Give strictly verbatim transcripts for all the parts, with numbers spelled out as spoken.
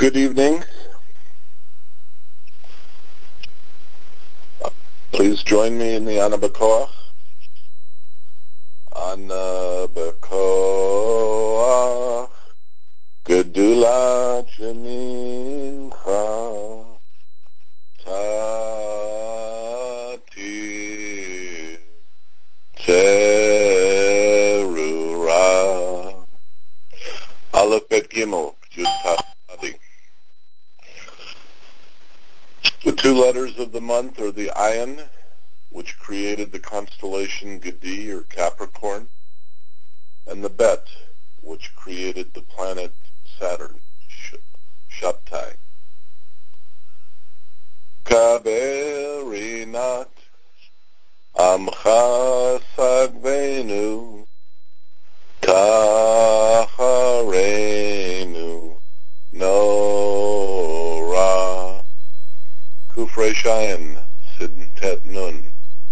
Good evening. Please join me in the Ana B'Koach. Ana B'Koach, Gedulat Shemincha, Tatir Terura. Aleph Bet Gimel, Yud Taf Adi. The two letters of the month are the Ayin, which created the constellation Gedi or Capricorn, and the Bet, which created the planet Saturn, Shabtai. Kaberinat Amcha Sagvenu Tacharenu Nora Kufrei Shayin Sidntet Nun.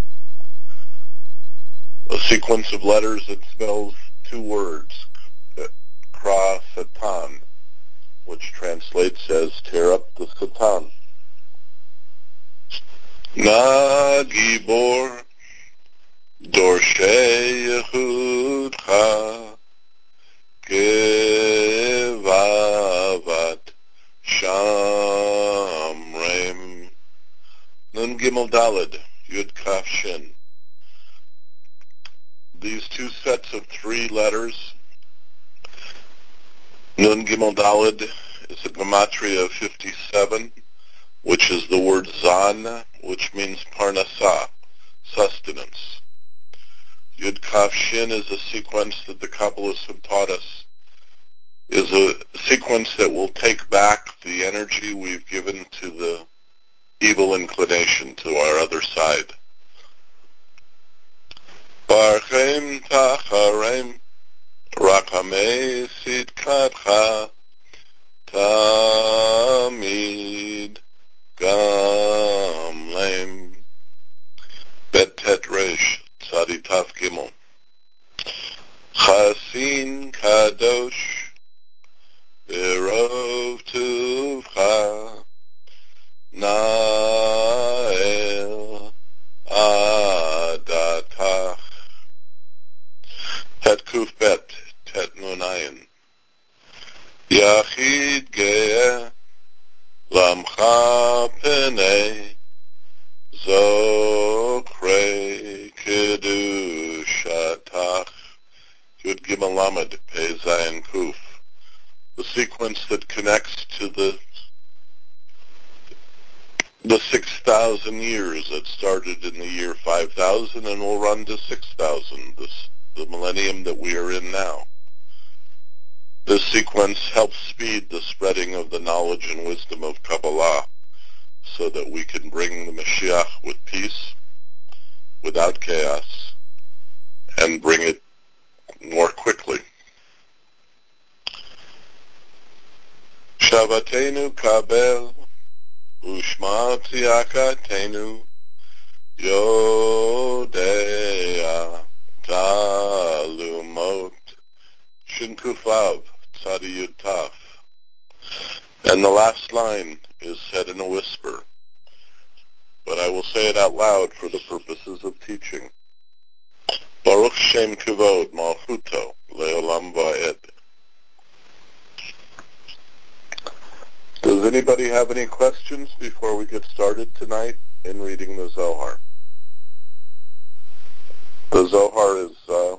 A sequence of letters that spells two words, Kra Satan, which translates as tear up the Satan. Na Gibor Dorshei Yehudcha Kevavat Shamrem. Nun Gimel Daled Yud Kaf Shin. These two sets of three letters, Nun Gimel Daled is a gematria of fifty-seven, which is the word Zan, which means Parnasah, sustenance. Yud Kaf Shin is a sequence that the Kabbalists have taught us, is a sequence that will take back the energy we've given to the evil inclination, to our other side. Barchem Tacharem Rakamei Sitkatcha Tamid Gamlem Bet Tet Resh Tzadi Taf Gimel Chasin Kadosh Berov Tuvcha Nael Adatach Het Kuf Bet Tet Nunayin Yachid Ge'eh Lamcha Penei Zokre Kedushatach Yud Gimel Lamed Pei Zayin Kuf. The sequence that connects to the the six thousand years that started in the year five thousand and will run to six thousand, this, the millennium that we are in now. This sequence helps speed the spreading of the knowledge and wisdom of Kabbalah so that we can bring the Mashiach with peace, without chaos, and bring it more quickly. Shavatenu kabel ushma tziyakatenu yodea talumot shinkufav tzadi yutaf. And the last line is said in a whisper, but I will say it out loud for the purposes of teaching. Baruch Shem Kivod Malchuto Leolam Va'ed. Does anybody have any questions before we get started tonight in reading the Zohar? The Zohar is, uh,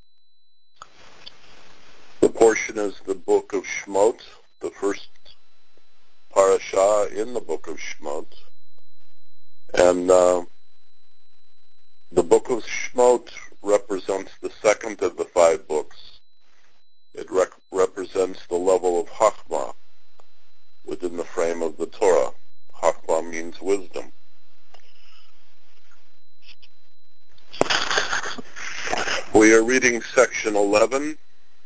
the portion is the book of Shemot, the first parashah in the book of Shemot. And uh, the book of Shemot represents the second of the five books. It rec- represents the level of Chachmah within the frame of the Torah. Chachmah means wisdom. We are reading section eleven,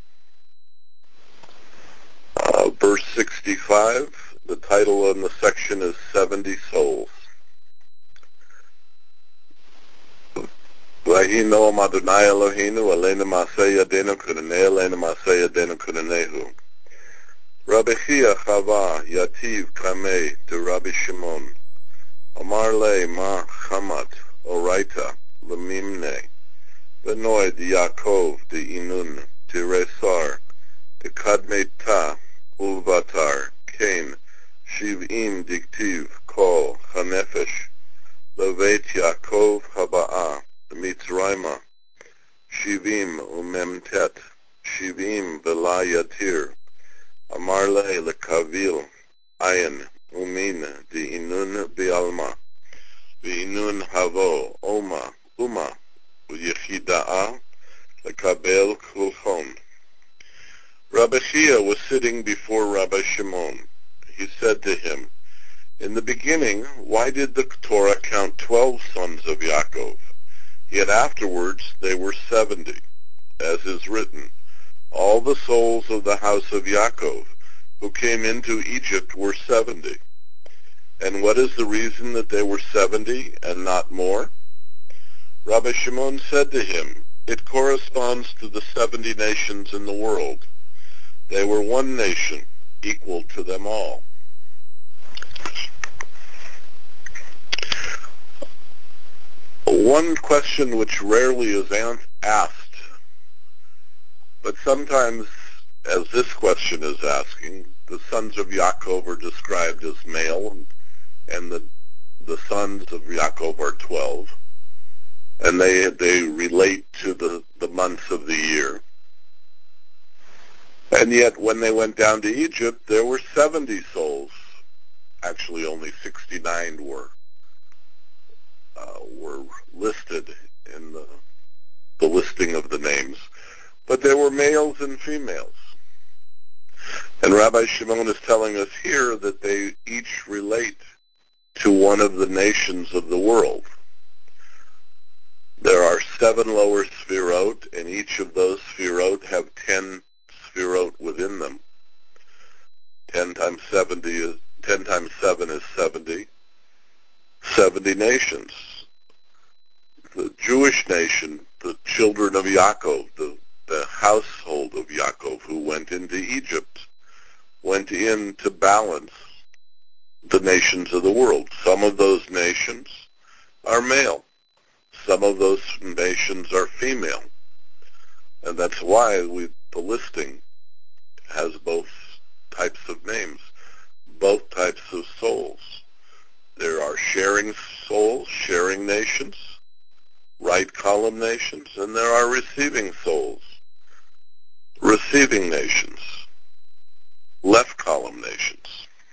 uh, verse sixty-five. The title on the section is seventy Souls. Vahi noam Adonai Eloheinu aleinu ma'aseh yadenu kudanei aleinu ma'aseh yadenu kudanehu. Rabbi Chia Chava Yativ Kamei de Rabbi Shimon. Amar le ma chamat oraita lemimne. Benoy de Yaakov de Inun de Resar de Kadmeta Ulvatar Kain Shiv'im Diktiv Kol Hanefesh Levet Yaakov Haba'a Mitzrayma Shivim Umemtet Shivim Vela Yatir Amar le lekavil ayin umin de Inun Bialma V'inun Havo Oma Uma Yechida'a Lekabel Kulchon. Rabbi Chia was sitting before Rabbi Shimon. He said to him, in the beginning, why did the Torah count twelve sons of Yaakov? Yet afterwards they were seventy, as is written, all the souls of the house of Yaakov who came into Egypt were seventy. And what is the reason that they were seventy and not more? Rabbi Shimon said to him, it corresponds to the seventy nations in the world. They were one nation, equal to them all. One question which rarely is asked, but sometimes, as this question is asking, the sons of Yaakov are described as male, and, and the, the sons of Yaakov are twelve, and they they relate to the, the months of the year. And yet, when they went down to Egypt, there were seventy souls. Actually, only sixty-nine were uh, were listed in the, the listing of the names, but there were males and females. And Rabbi Shimon is telling us here that they each relate to one of the nations of the world. There are seven lower sfirot, and each of those sfirot have ten sfirot within them. Ten times seventy is ten times seven is seventy. Seventy nations. The Jewish nation, the children of Yaakov, the, the household of Yaakov who went into Egypt, went in to balance the nations of the world. Some of those nations are male. Some of those nations are female. And that's why we, the listing has both types of names, both types of souls. There are sharing souls, sharing nations, right column nations, and there are receiving souls, receiving nations, left column nations.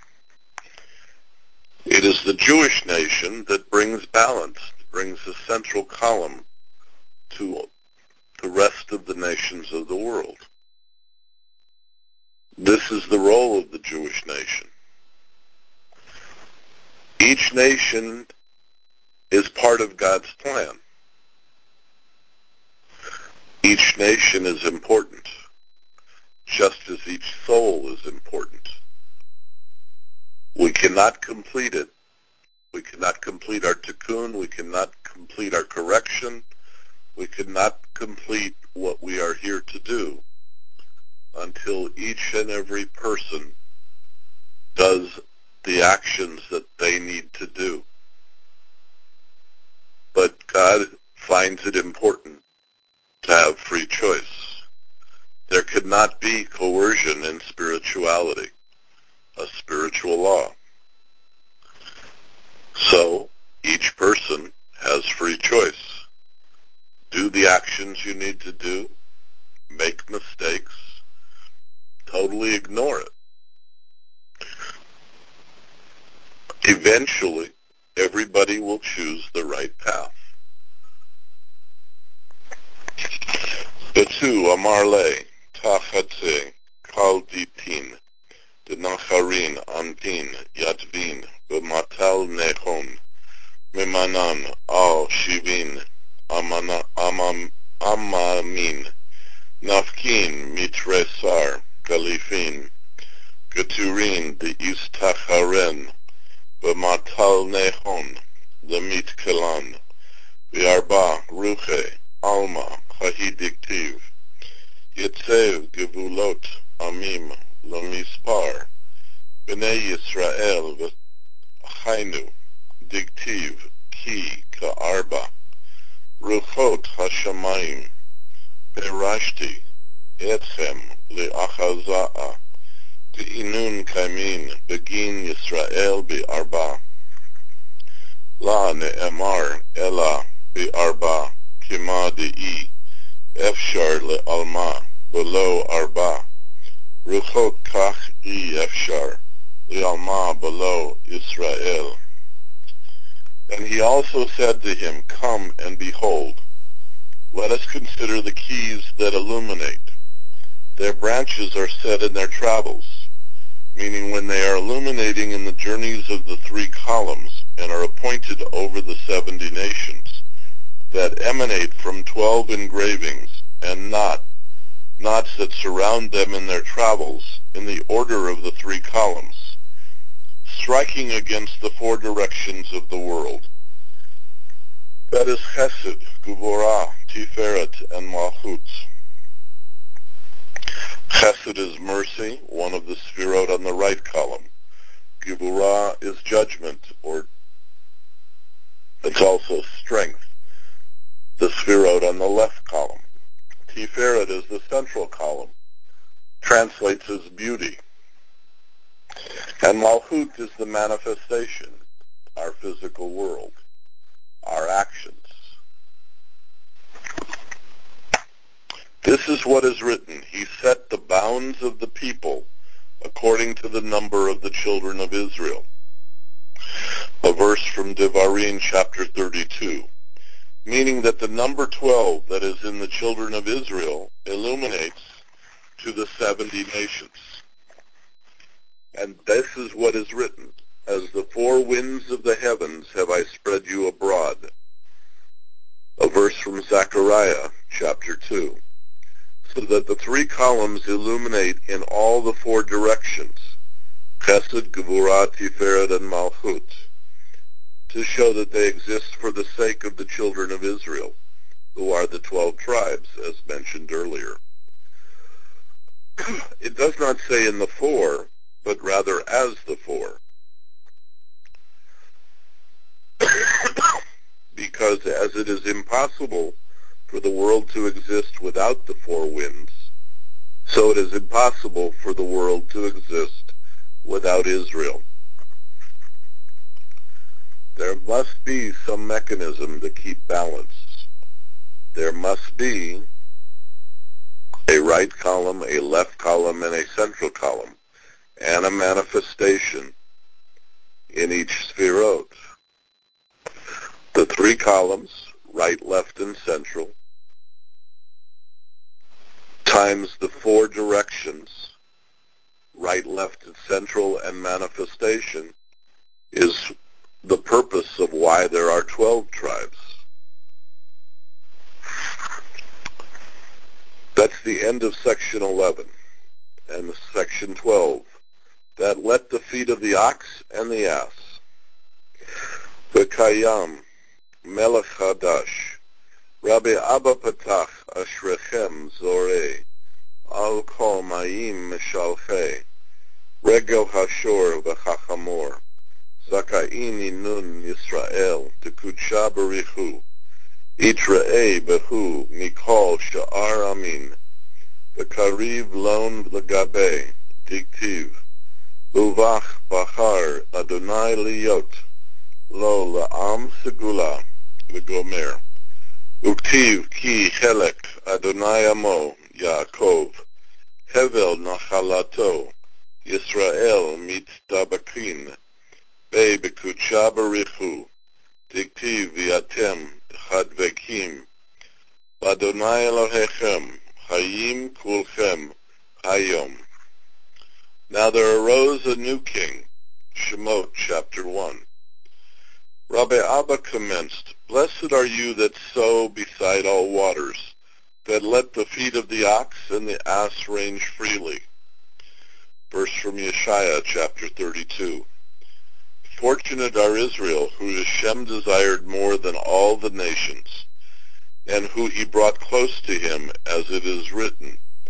It is the Jewish nation that brings balance, brings a central column to the rest of the nations of the world. This is the role of the Jewish nation. Each nation is part of God's plan. Each nation is important, just as each soul is important. We cannot complete it. We cannot complete our tikkun. We cannot complete our correction. We cannot complete what we are here to do until each and every person does the actions that they need to do. But God finds it important to have free choice. There could not be coercion in spirituality, a spiritual law. So each person has free choice. Do the actions you need to do, make mistakes, totally ignore it. Eventually, everybody will choose the right path. Betu amarle, tachatze, kalditin, denacharin antin, yatvin, b'matal nechon, mimanan al shivin, amana, amam, amamin, nafkin mitresar, galifin, Gaturin de Istacharen, B'matal Nehon, Lemit Kelan, V'arba Ruche, Alma, Chahidiktiv, Yetzev Gevulot, Amim, lemispar, b'nei Yisrael v'chainu, diktiv, ki ka'arba, ruchot hashamayim, perashti, etchem le'achaza'a, Inun Kaimin Begin Yisrael Bi Arba La Ne'emar Ela Bi Arba Kima De'i Efshar Le Alma Below Arba Ruchot Kach I Efshar Le Alma Below Israel. And he also said to him, Come and behold, let us consider the keys that illuminate. Their branches are set in their travels, meaning when they are illuminating in the journeys of the three columns and are appointed over the seventy nations that emanate from twelve engravings and knot, knots that surround them in their travels in the order of the three columns, striking against the four directions of the world. That is Chesed, Gevurah, Tiferet, and Malchut. Chesed is mercy, one of the Sfirot on the right column. Gevurah is judgment, or it's also strength, the Sfirot on the left column. Tiferet is the central column, translates as beauty. And Malchut is the manifestation, our physical world, our actions. This is what is written. He set the bounds of the people according to the number of the children of Israel. A verse from Devarim chapter thirty-two, meaning that the number twelve that is in the children of Israel illuminates to the seventy nations. And this is what is written, as the four winds of the heavens have I spread you abroad. A verse from Zechariah chapter two, so that the three columns illuminate in all the four directions, Chesed, Gevurah, Tiferet, and Malchut, to show that they exist for the sake of the children of Israel, who are the twelve tribes, as mentioned earlier. It does not say in the four, but rather as the four. Because as it is impossible for the world to exist without the four winds, so it is impossible for the world to exist without Israel. There must be some mechanism to keep balance. There must be a right column, a left column, and a central column, and a manifestation in each Sfirot. The three columns, right, left, and central, times the four directions, right, left, and central, and manifestation, is the purpose of why there are twelve tribes. That's the end of section eleven. And section twelve, that let the feet of the ox and the ass, V'kayam, Melech Hadash, Rabbi Abba Patach Ashrechem Zoreh, Al Kol Mayim Meshalchei, Regel Hashor V'chachamor, Zakaini Nun Yisrael, Tekudsha Barichu, Itra'e Behu, Mikol Sha'ar Amin, V'kariv Lon L'gabe, Diktiv, Uvach Bahar Adonai Liyot, Lo La'am Segula, V'gomer, Uktiv Ki Helek Adonai Amo, Yaakov, Hevel Nachalato, Yisrael Mitdabakin, Be Bekudsha Barichu, Diktiv V'yatem Chadvekim, Adonai Elohechem, Hayim Kulchem, Hayom. Now there arose a new king, Shemot chapter one. Rabbi Abba commenced, Blessed are you that sow beside all waters, that let the feet of the ox and the ass range freely. Verse from Yeshaya chapter thirty-two. Fortunate are Israel, who Hashem desired more than all the nations, and who he brought close to him, as it is written,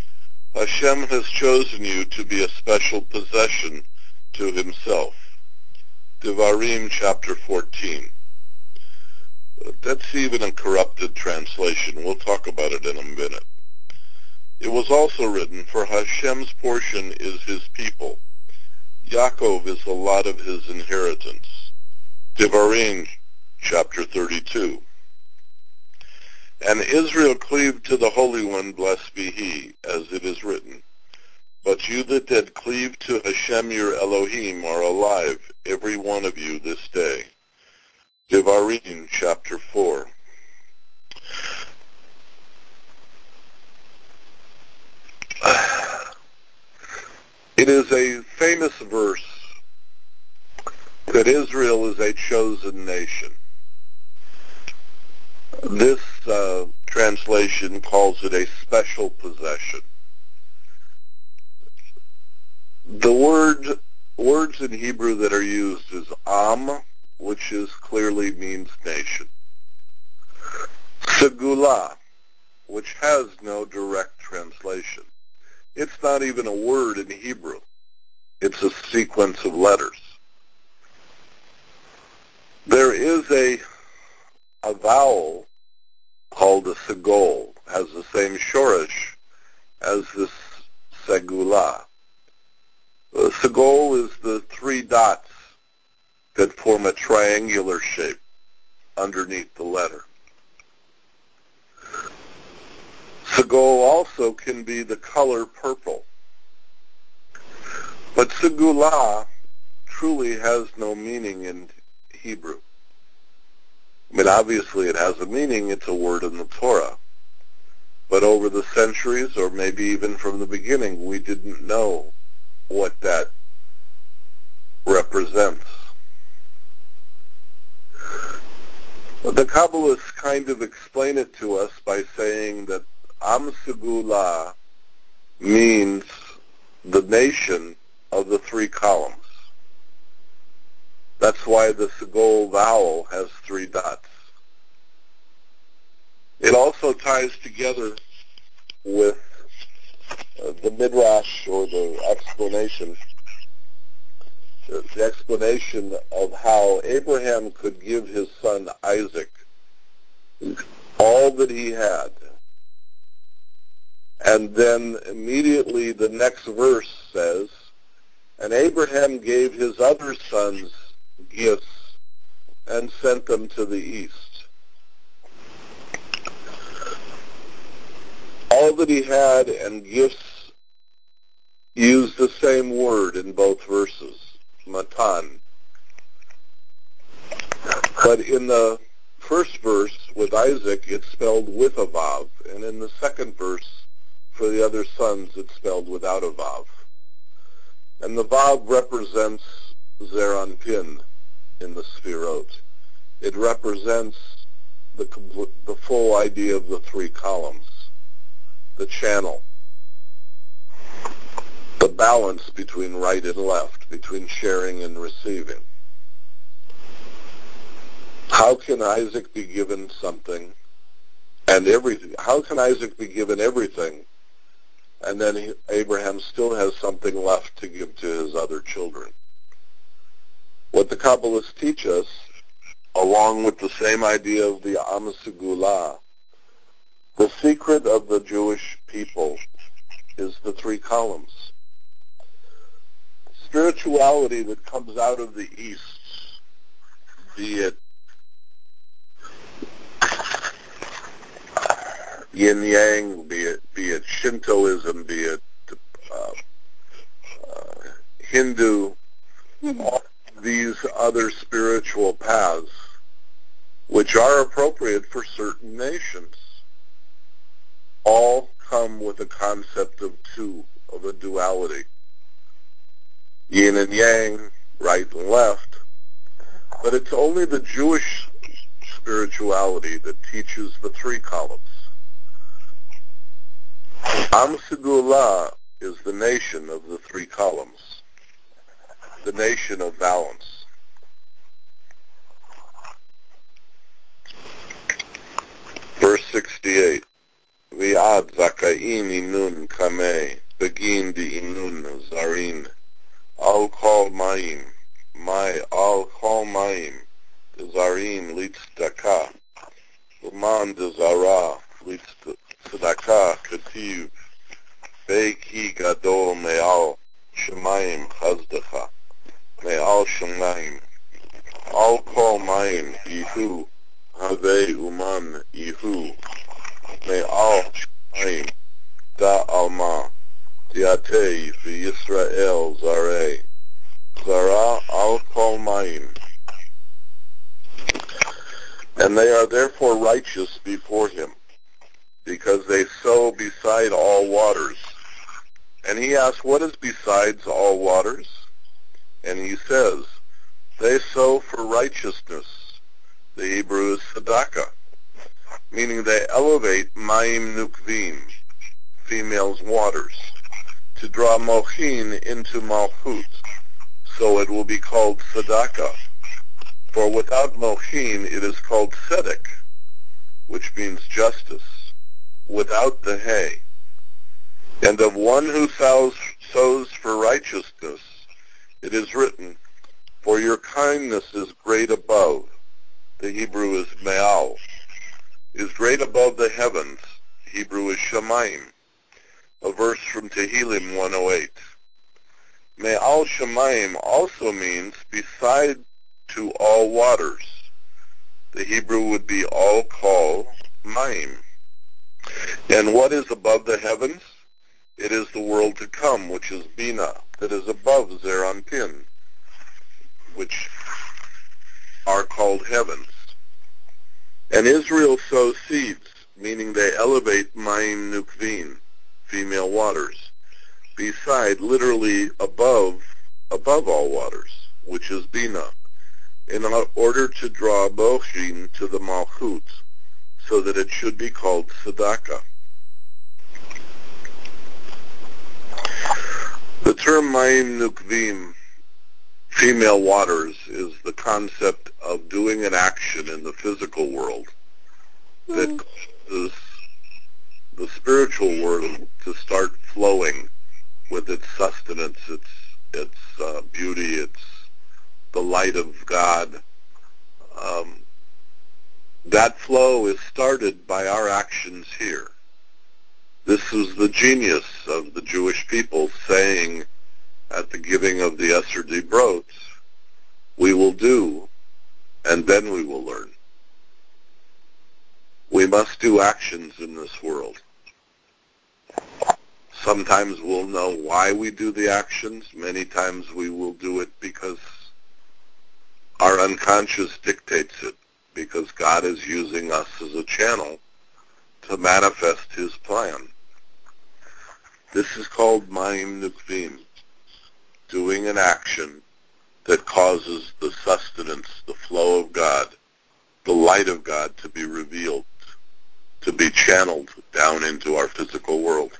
Hashem has chosen you to be a special possession to himself. Devarim chapter fourteen. That's even a corrupted translation. We'll talk about it in a minute. It was also written, for Hashem's portion is his people. Yaakov is the lot of his inheritance. Devarim chapter thirty-two. And Israel cleaved to the Holy One, blessed be he, as it is written. But you that did cleave to Hashem your Elohim are alive, every one of you this day. Devarim chapter four. It is a famous verse that Israel is a chosen nation. This uh, translation calls it a special possession. The word words in Hebrew that are used is am, which is clearly means nation. Segula, which has no direct translation. It's not even a word in Hebrew. It's a sequence of letters. There is a, a vowel called a segol, has the same shorish as this segula. The segol is the three dots that form a triangular shape underneath the letter. Segol also can be the color purple. But segula truly has no meaning in Hebrew. I mean, obviously it has a meaning. It's a word in the Torah. But over the centuries, or maybe even from the beginning, we didn't know what that represents. The Kabbalists kind of explain it to us by saying that Am Segula means the nation of the three columns. That's why the Segol vowel has three dots. It also ties together with uh, the Midrash, or the explanation, the, the explanation of how Abraham could give his son Isaac all that he had. And then immediately the next verse says, and Abraham gave his other sons gifts and sent them to the east. All that he had and gifts use the same word in both verses, matan. But in the first verse with Isaac, it's spelled with a vav, and in the second verse for the other sons, it's spelled without a vav. And the vav represents Zeranpin in the Sfirot. It represents the, compl- the full idea of the three columns, the channel, the balance between right and left, between sharing and receiving. How can Isaac be given something and everything? How can Isaac be given everything and then he, Abraham still has something left to give to his other children? What the Kabbalists teach us, along with the same idea of the Am Segula, the secret of the Jewish people is the three columns. Spirituality that comes out of the East, be it yin-yang, be it, be it Shintoism, be it uh, uh, Hindu, all these other spiritual paths, which are appropriate for certain nations, all come with a concept of two, of a duality. Yin and yang, right and left. But it's only the Jewish spirituality that teaches the three columns. Am Segula is the nation of the three columns, the nation of balance. Verse sixty-eight, V'ad zaka'im inun kamei. begin di'inun zarin, al kol mayim, my al kol mayim, zarin litzdaka, uman dezara litzdaka kativ, Beiki gadol me'al shemayim chazdecha, me'al shemayim, al kol mayim ihu, have uman ihu, me'al shemayim, da alma, diate v'Yisrael zareh, zara al kol mayim. And they are therefore righteous before him, because they sow beside all waters. And he asks, what is besides all waters? And he says, they sow for righteousness. The Hebrew is tzedakah, meaning they elevate mayim nukvim, females' waters, to draw mochin into malchut, so it will be called tzedakah. For without mochin, it is called tzedek, which means justice, without the hay. And of one who sows, sows for righteousness, it is written, for your kindness is great above. The Hebrew is me'al, is great above the heavens. Hebrew is shamayim, a verse from Tehillim one oh eight. Me'al shamayim also means beside to all waters. The Hebrew would be all kol mayim. And what is above the heavens? It is the world to come, which is Bina, that is above Zeranpin, which are called heavens. And Israel sows seeds, meaning they elevate Mayim Nukvin, female waters, beside, literally above, above all waters, which is Bina, in order to draw Mochin to the Malchut, so that it should be called Tzedakah. The term Mayim Nukvim, female waters, is the concept of doing an action in the physical world that causes the spiritual world to start flowing with its sustenance, its its uh, beauty, its the light of God. Um, that flow is started by our actions here. This is the genius of the Jewish people saying at the giving of the Esser Dibrot, we will do, and then we will learn. We must do actions in this world. Sometimes we'll know why we do the actions. Many times we will do it because our unconscious dictates it, because God is using us as a channel to manifest his plan. This is called Mayim Nukvim, doing an action that causes the sustenance, the flow of God, the light of God to be revealed, to be channeled down into our physical world.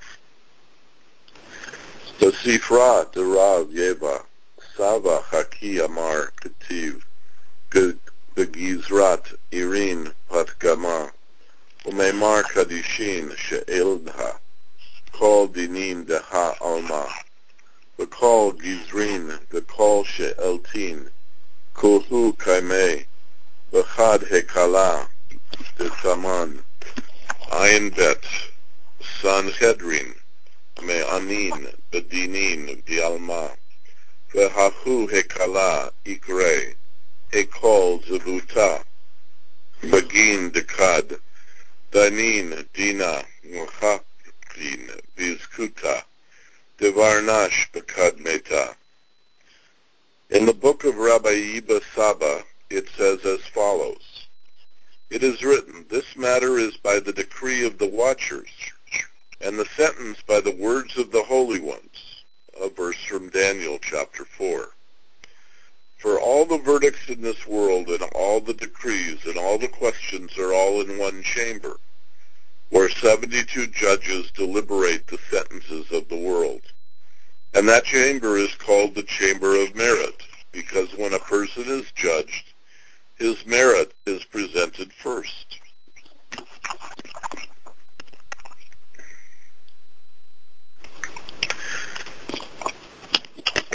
The Sifra de Rav Yeva, Sava Chaki Amar Ketiv, Begizrat Irin Patgama, Umeimar Kadishin She'eldha, Kol Dinin Deha Alma, V'kol Gizrin, V'kol She'eltin, Kulhu Kaimei, V'chad Hekala, Desaman, Ayin Bet, Sanhedrin, Me'anin, Bedinin, V'alma, V'hahu Hekala, Ikre, Hekol Zebuta, Begin Dekad, Danin, Dina, Muchapin, Vizkuta, Devarnash Bekad Meta. In the book of Rabbi Yiba Saba, it says as follows, it is written, this matter is by the decree of the watchers, and the sentence by the words of the holy ones, a verse from Daniel chapter four. For all the verdicts in this world and all the decrees and all the questions are all in one chamber, where seventy-two judges deliberate the sentences of the world. And that chamber is called the chamber of merit, because when a person is judged, his merit is presented first.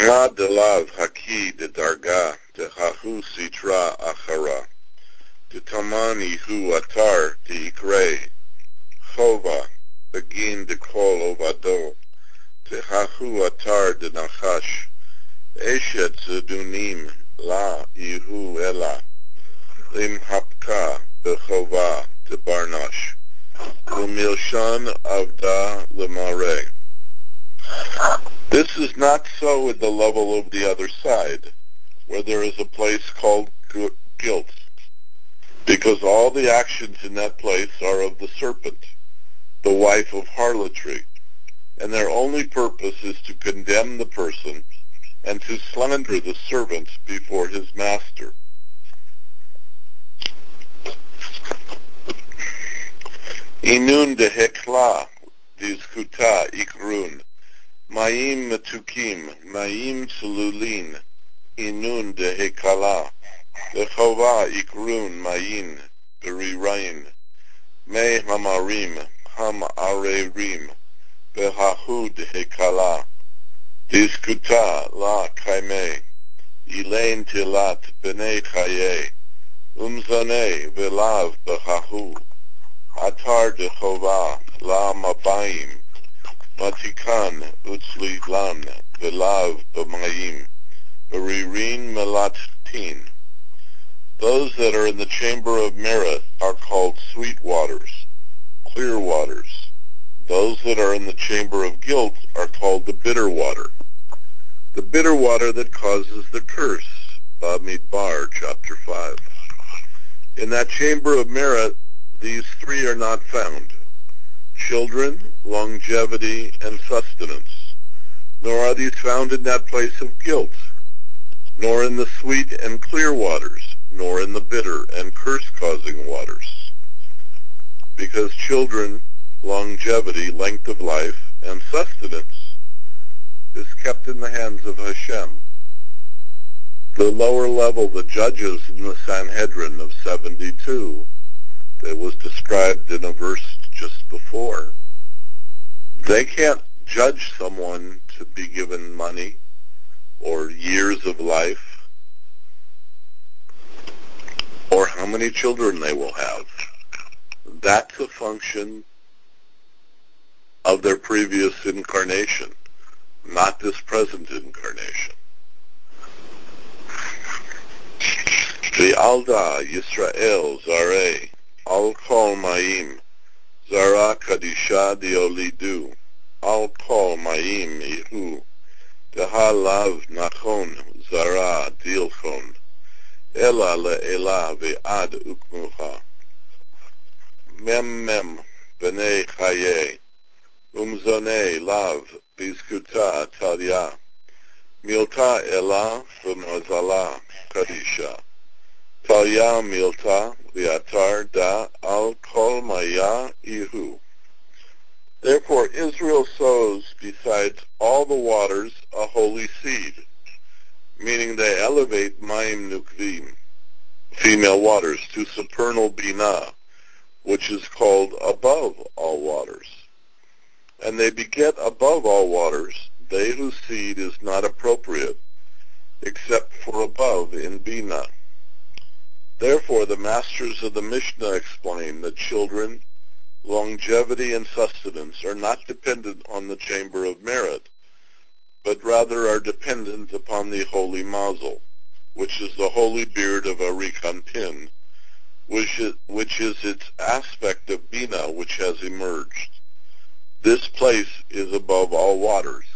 Ha delav haki de darga de hahu sitra achara de tamani hu atar de ikre chova begin de kol ovado de hahu atar de nachash eshet zedunim la ihu ela lim hapka bechova de barnash umilshan avda lemare. This is not so at the level of the other side, where there is a place called guilt, because all the actions in that place are of the serpent, the wife of harlotry, and their only purpose is to condemn the person and to slander the servant before his master. Inun de hekla, dizkuta ikrun, Ma'im metukim, ma'im sululin, inun de hekala, lechova ikrun ma'in, berirain, me hamarim, ham arerim, behahud hekala, diskuta la kaime, ilain tilat b'nei chaye, umzane velav behahu, atar de chova la mabayim, Matikan utzli-lan velav b'mayim b'ririn melatin. Those that are in the chamber of merit are called sweet waters, clear waters. Those that are in the chamber of guilt are called the bitter water, the bitter water that causes the curse. Bamidbar, chapter five. In that chamber of merit, these three are not found: children, longevity, and sustenance. Nor are these found in that place of guilt, nor in the sweet and clear waters, nor in the bitter and curse-causing waters. Because children, longevity, length of life, and sustenance is kept in the hands of Hashem. The lower level, the judges in the Sanhedrin of seventy-two, that was described in a verse just before, they can't judge someone to be given money or years of life or how many children they will have. That's a function of their previous incarnation, not this present incarnation. V'alda Yisrael Zareh Al Kol Ma'im Zara Kadisha Diolidu Al Kol Ma'im Ihu Dehalav Nachon Zara Dilchon Ela Le'ela Ve'ad Ukmuha Mem Mem B'nei Chaye Umzonei Lav Bizkuta Talya Milta Ela V'mazala Kadisha Talya Milta V'atar Da Al Kol Maya Ihu. Therefore Israel sows besides all the waters a holy seed, meaning they elevate Mayim Nukvim, female waters, to supernal Binah, which is called above all waters. And they beget above all waters they whose seed is not appropriate, except for above in Binah. Therefore, the masters of the Mishnah explain that children, longevity, and sustenance are not dependent on the chamber of merit, but rather are dependent upon the holy mazel, which is the holy beard of Arik Anpin, which is, which is its aspect of Bina which has emerged. This place is above all waters.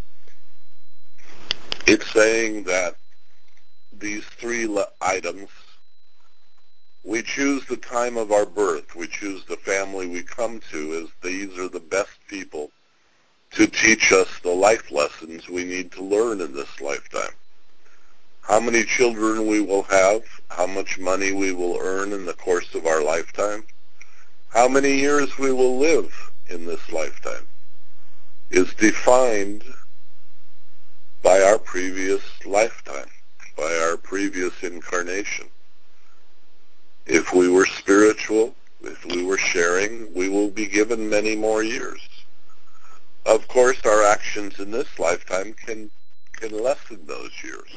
It's saying that these three items, we choose the time of our birth, we choose the family we come to, as these are the best people to teach us the life lessons we need to learn in this lifetime. How many children we will have, how much money we will earn in the course of our lifetime, how many years we will live in this lifetime, is defined by our previous lifetime, by our previous incarnation. If we were spiritual, if we were sharing, we will be given many more years. Of course, our actions in this lifetime can can lessen those years.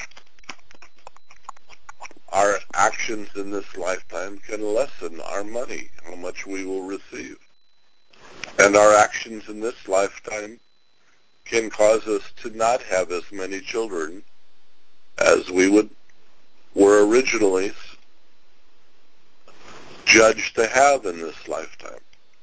Our actions in this lifetime can lessen our money, how much we will receive. And our actions in this lifetime can cause us to not have as many children as we would were originally judged to have in this lifetime.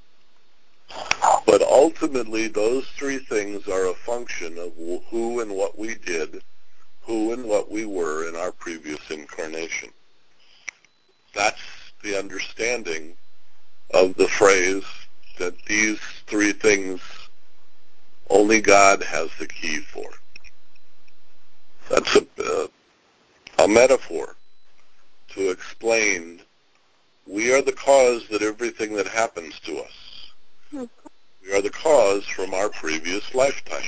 But ultimately, those three things are a function of who and what we did, who and what we were in our previous incarnation. That's the understanding of the phrase that these three things only God has the key for. That's a, uh, a metaphor to explain we are the cause that everything that happens to us. We are the cause from our previous lifetime.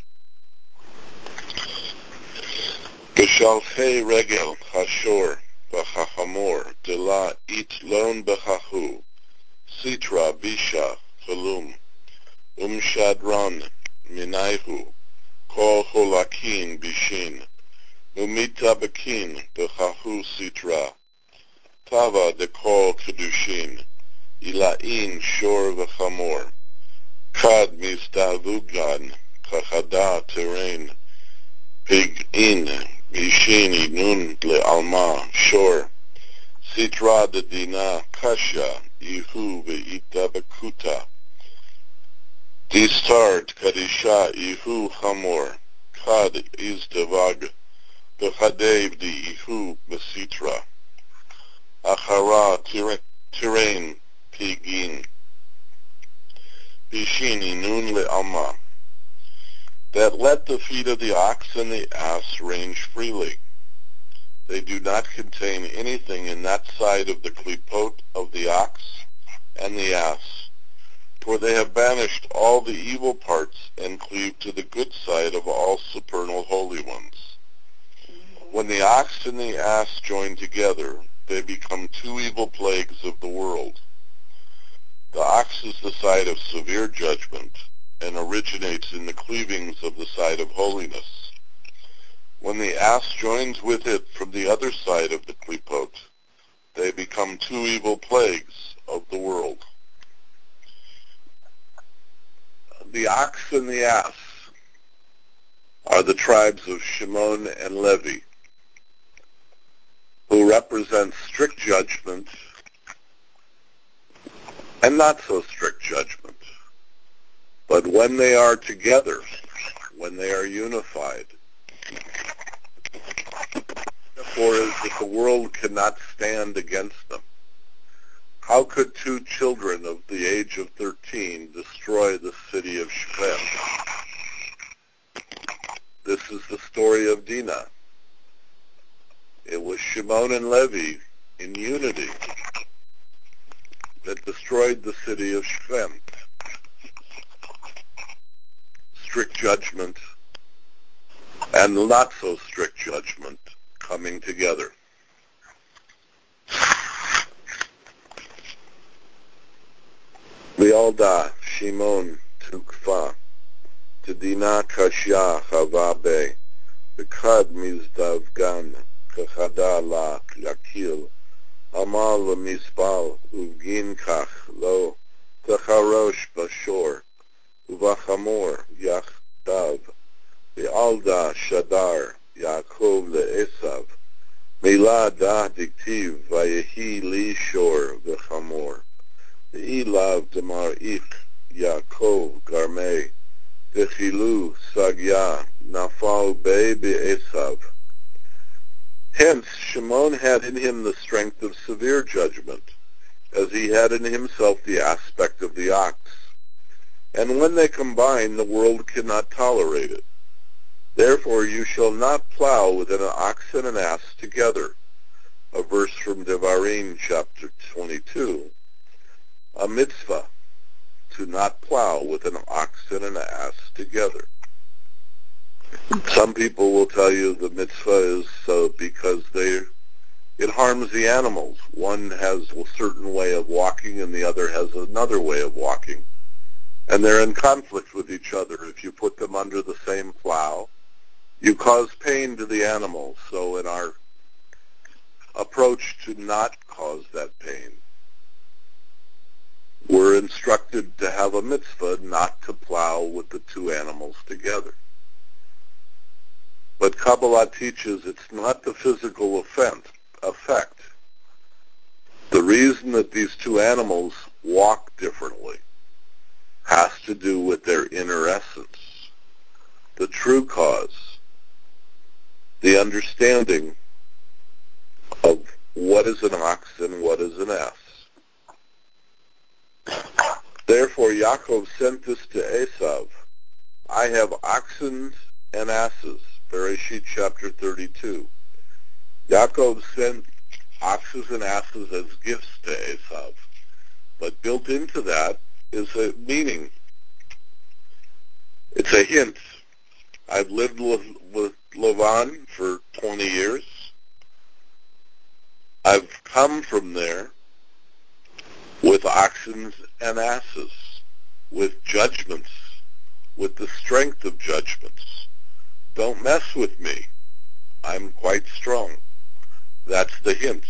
Geshalchei regel hashor b'chachamor dela it lon b'chahu sitra bisha chalum umshadran minaihu kol holakin bishin umita bakin b'chahu sitra tava de kol kedushin ilain shor v'chamor kad mizdavugan kachada terrain pig in Mishini nun le alma shor sitra de dina kasha ihu ve'ita bakuta distart kadisha ihu hamor kad izdavag bechadev di ihu besitra achara tirain pigin bishini nun le alma, that let the feet of the ox and the ass range freely. They do not contain anything in that side of the klipot of the ox and the ass, for they have banished all the evil parts and cleave to the good side of all supernal holy ones. When the ox and the ass join together, they become two evil plagues of the world. The ox is the side of severe judgment, and originates in the cleavings of the side of holiness. When the ass joins with it from the other side of the klipot, they become two evil plagues of the world. The ox and the ass are the tribes of Shimon and Levi, who represent strict judgment and not so strict judgment. But when they are together, when they are unified, therefore is that the world cannot stand against them. How could two children of the age of thirteen destroy the city of Shechem? This is the story of Dinah. It was Shimon and Levi in unity that destroyed the city of Shechem. Strict judgment and not so strict judgment coming together. V'alda Shimon tukfa Tedina kasha chava be V'kad mizdavgan kachada la yakil Amal l'mispal uvgin kach lo Techarosh bashor Uvachamor yachdav V'alda shadar Yaakov le'esav Mila da diktiv Vayehi li shor v'chamor V'ilav damar ich Yaakov garmei V'chilu sagya nafal be be'esav. Hence Shimon had in him the strength of severe judgment, as he had in himself the aspect of the ox. And when they combine, the world cannot tolerate it. Therefore you shall not plow with an ox and an ass together. A verse from Devarim chapter twenty-two. A mitzvah, to not plow with an ox and an ass together. Some people will tell you the mitzvah is uh, because they it harms the animals. One has a certain way of walking and the other has another way of walking. And they're in conflict with each other. If you put them under the same plow, You cause pain to the animals, so in our approach to not cause that pain, we're instructed to have a mitzvah not to plow with the two animals together. But Kabbalah teaches it's not the physical offense, effect. The reason that these two animals walk differently has to do with their inner essence, the true cause, the understanding of what is an ox and what is an ass. Therefore, Yaakov sent this to Esav. I have oxen and asses, Bereshit chapter thirty-two. Yaakov sent oxen and asses as gifts to Esav. But built into that is a meaning. It's a hint. I've lived with, with Lavan for twenty years. I've come from there with oxen and asses, with judgments, with the strength of judgments. Don't mess with me. I'm quite strong. That's the hint.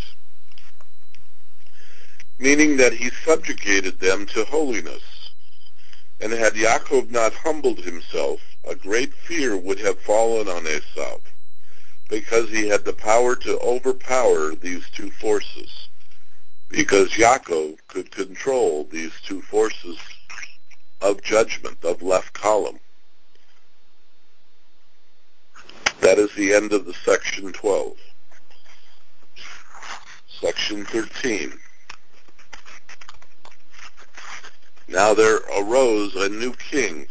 Meaning that he subjugated them to holiness. And had Yaakov not humbled himself, a great fear would have fallen on Esav, because he had the power to overpower these two forces, because Yaakov could control these two forces of judgment, of left column. That is the end of the section twelve. Section thirteen. Now there arose a new king.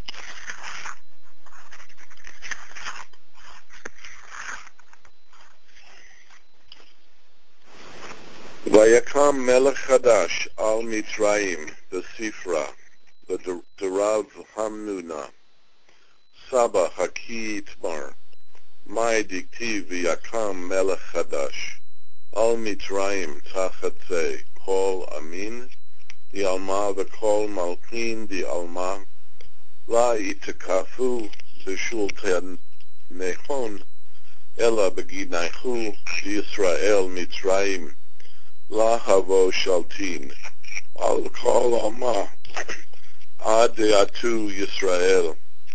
Vayakam melech chadash al Mitzrayim, the Sifra, the Derav Hamnuna, Saba Haki Itmar, Mai Diktiv Vayakam melech chadash al Mitzrayim tachatze kol amin, the Alma v'kol malkin the Alma, la itakafu b'shul nehon, ela beginaychu Yisrael Mitzrayim, la havo shaltin, al kol Alma, ad deatu Yisrael,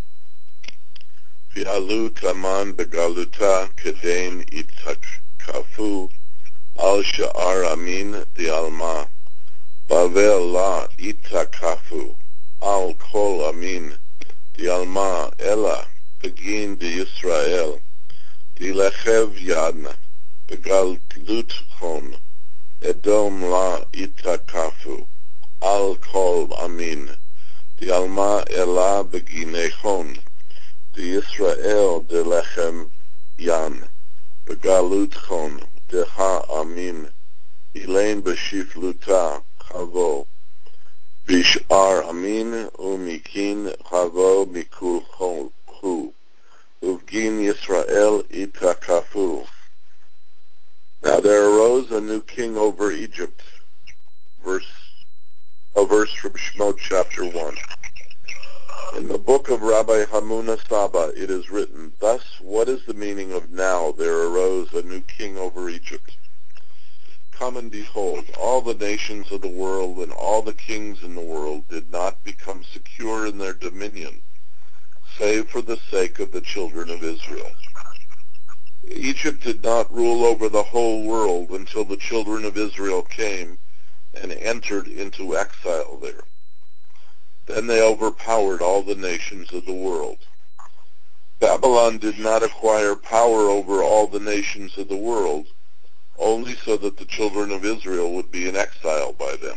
v'alut aman begaluta kedain itakafu, al sha'ar amin the Alma, Bavel la itakafu, al kol amin, di alma ela, begin di Yisrael, di lechev yadna, begalut chon, edom la itakafu, al kol amin, di alma ela begine chon, di Yisrael de lechem yan, begalut chon, de ha amin, ilain b'shifluta, Chavo, Bishar Amin, Umikin, Chavo, Mikul Hu, Uvgin Yisrael, Itakafu. Now there arose a new king over Egypt. Verse, a verse from Shemot chapter one. In the book of Rabbi Hamuna Saba, it is written, thus, what is the meaning of now there arose a new king over Egypt? Come and behold, all the nations of the world and all the kings in the world did not become secure in their dominion, save for the sake of the children of Israel. Egypt did not rule over the whole world until the children of Israel came and entered into exile there. Then they overpowered all the nations of the world. Babylon did not acquire power over all the nations of the world, only so that the children of Israel would be in exile by them.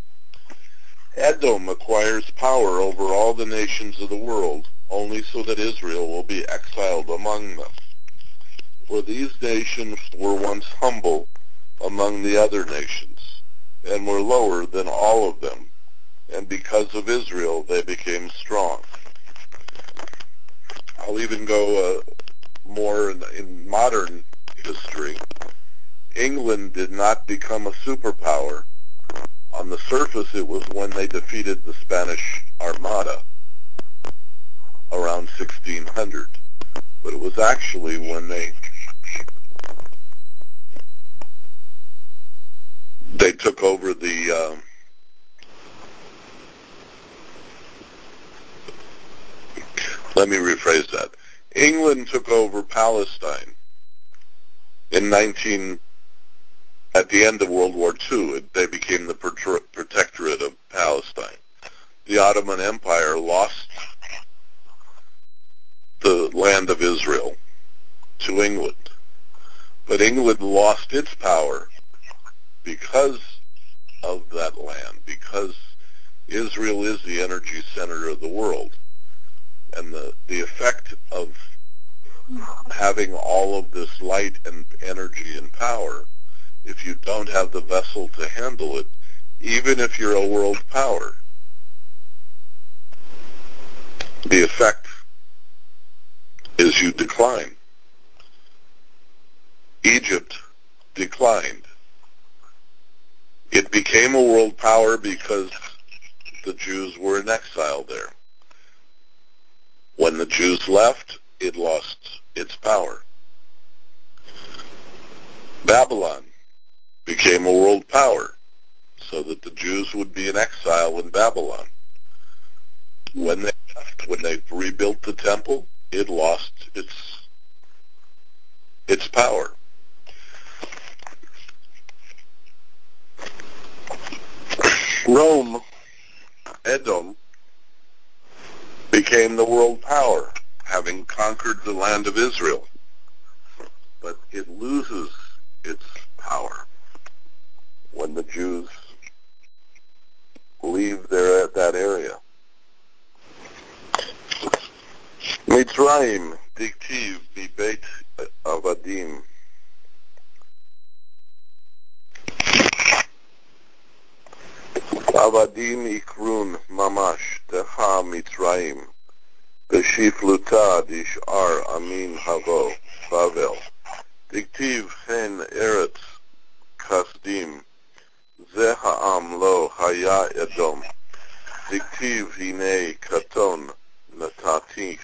Edom acquires power over all the nations of the world, only so that Israel will be exiled among them. For these nations were once humble among the other nations, and were lower than all of them, and because of Israel they became strong. I'll even go uh, more in, in modern history. England did not become a superpower. On the surface, it was when they defeated the Spanish Armada around sixteen hundred. But It was actually when they they took over the uh, let me rephrase that. England took over Palestine in nineteen at the end of World War Two. They became the protectorate of Palestine. The Ottoman Empire lost the land of Israel to England. But England lost its power because of that land, because Israel is the energy center of the world. And the, the effect of having all of this light and energy and power, if you don't have the vessel to handle it, even if you're a world power, the effect is you decline. Egypt declined. It became a world power because the Jews were in exile there. When the Jews left, it lost its power. Babylon became a world power so that the Jews would be in exile in Babylon. When they left, when they rebuilt the temple, it lost its its power. Rome, Edom, became the world power, having conquered the land of Israel. But it loses its power when the Jews leave there at that area. Mitzrayim, diktiv, bibeit avadim. Avadim ikrun mamash teha Mitzrayim. Beshifluta dishar amin havo Bavel. Diktiv hen eretz kasdim. Ze ha'am lo haya Edom. Diktiv hine katon natatich.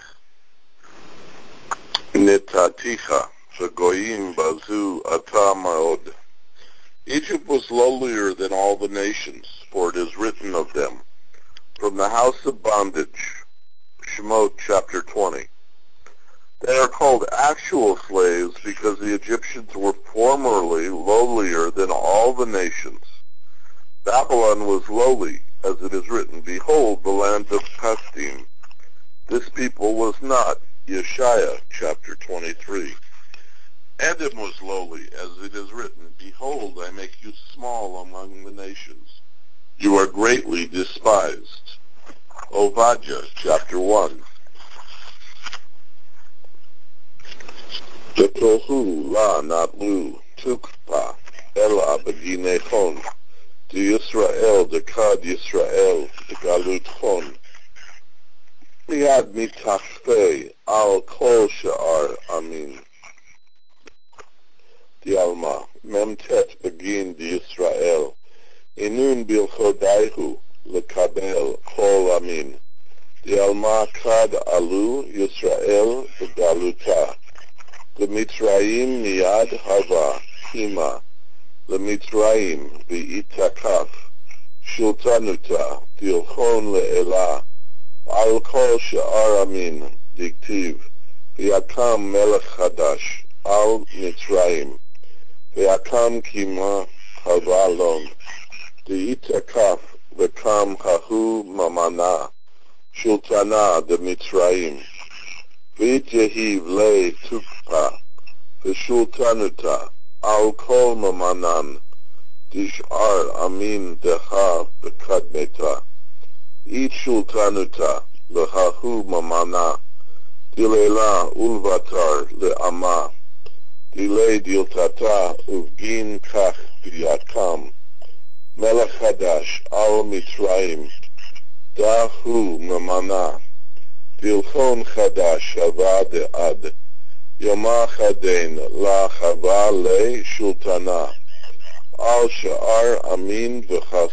Netaticha. Shagoyim bazu ata ma'od. Egypt was lowlier than all the nations, for it is written of them, from the house of bondage, Shemot chapter twenty. They are called actual slaves because the Egyptians were formerly lowlier than all the nations. Babylon was lowly, as it is written, behold, the land of Kasdim. This people was not, Yeshaya chapter twenty-three. Edom was lowly, as it is written, behold, I make you small among the nations. You are greatly despised. Obadiah, chapter one. Tohu la natlu tukpa ela beginechon. De Yisrael, de kad Yisrael, de galut chon. Miad mitachfei al kol she'ar amin. De Alma, memtet begin de Yisrael. Inun bilchodaihu lekabel kol amin. De Alma kad alu Yisrael begaluta. De Mitzrayim miyad hava hima. Le Mitzrayim v'itakaf. Shultanuta tilchon le'elah. Al kol she'ar amin diktiv. V'yakam melech chadash al Mitzrayim. V'yakam kima havalon. V'itakaf v'kam hahu mamana. Shultana de Mitzrayim. V'yehiv le tukpa. V'shultanuta al kol mamanan. Dishar amin deha v'kadmeta. It shultanuta lehahu mamana. Dilela ulvatar le'ama. Dile diltata uvgin kach b'yakam. Melech hadash al Mitzrayim. Dahu mamana. Dilchon chadash hava de'ad. Yoma chaden la chava le shultana. Al sha'ar amin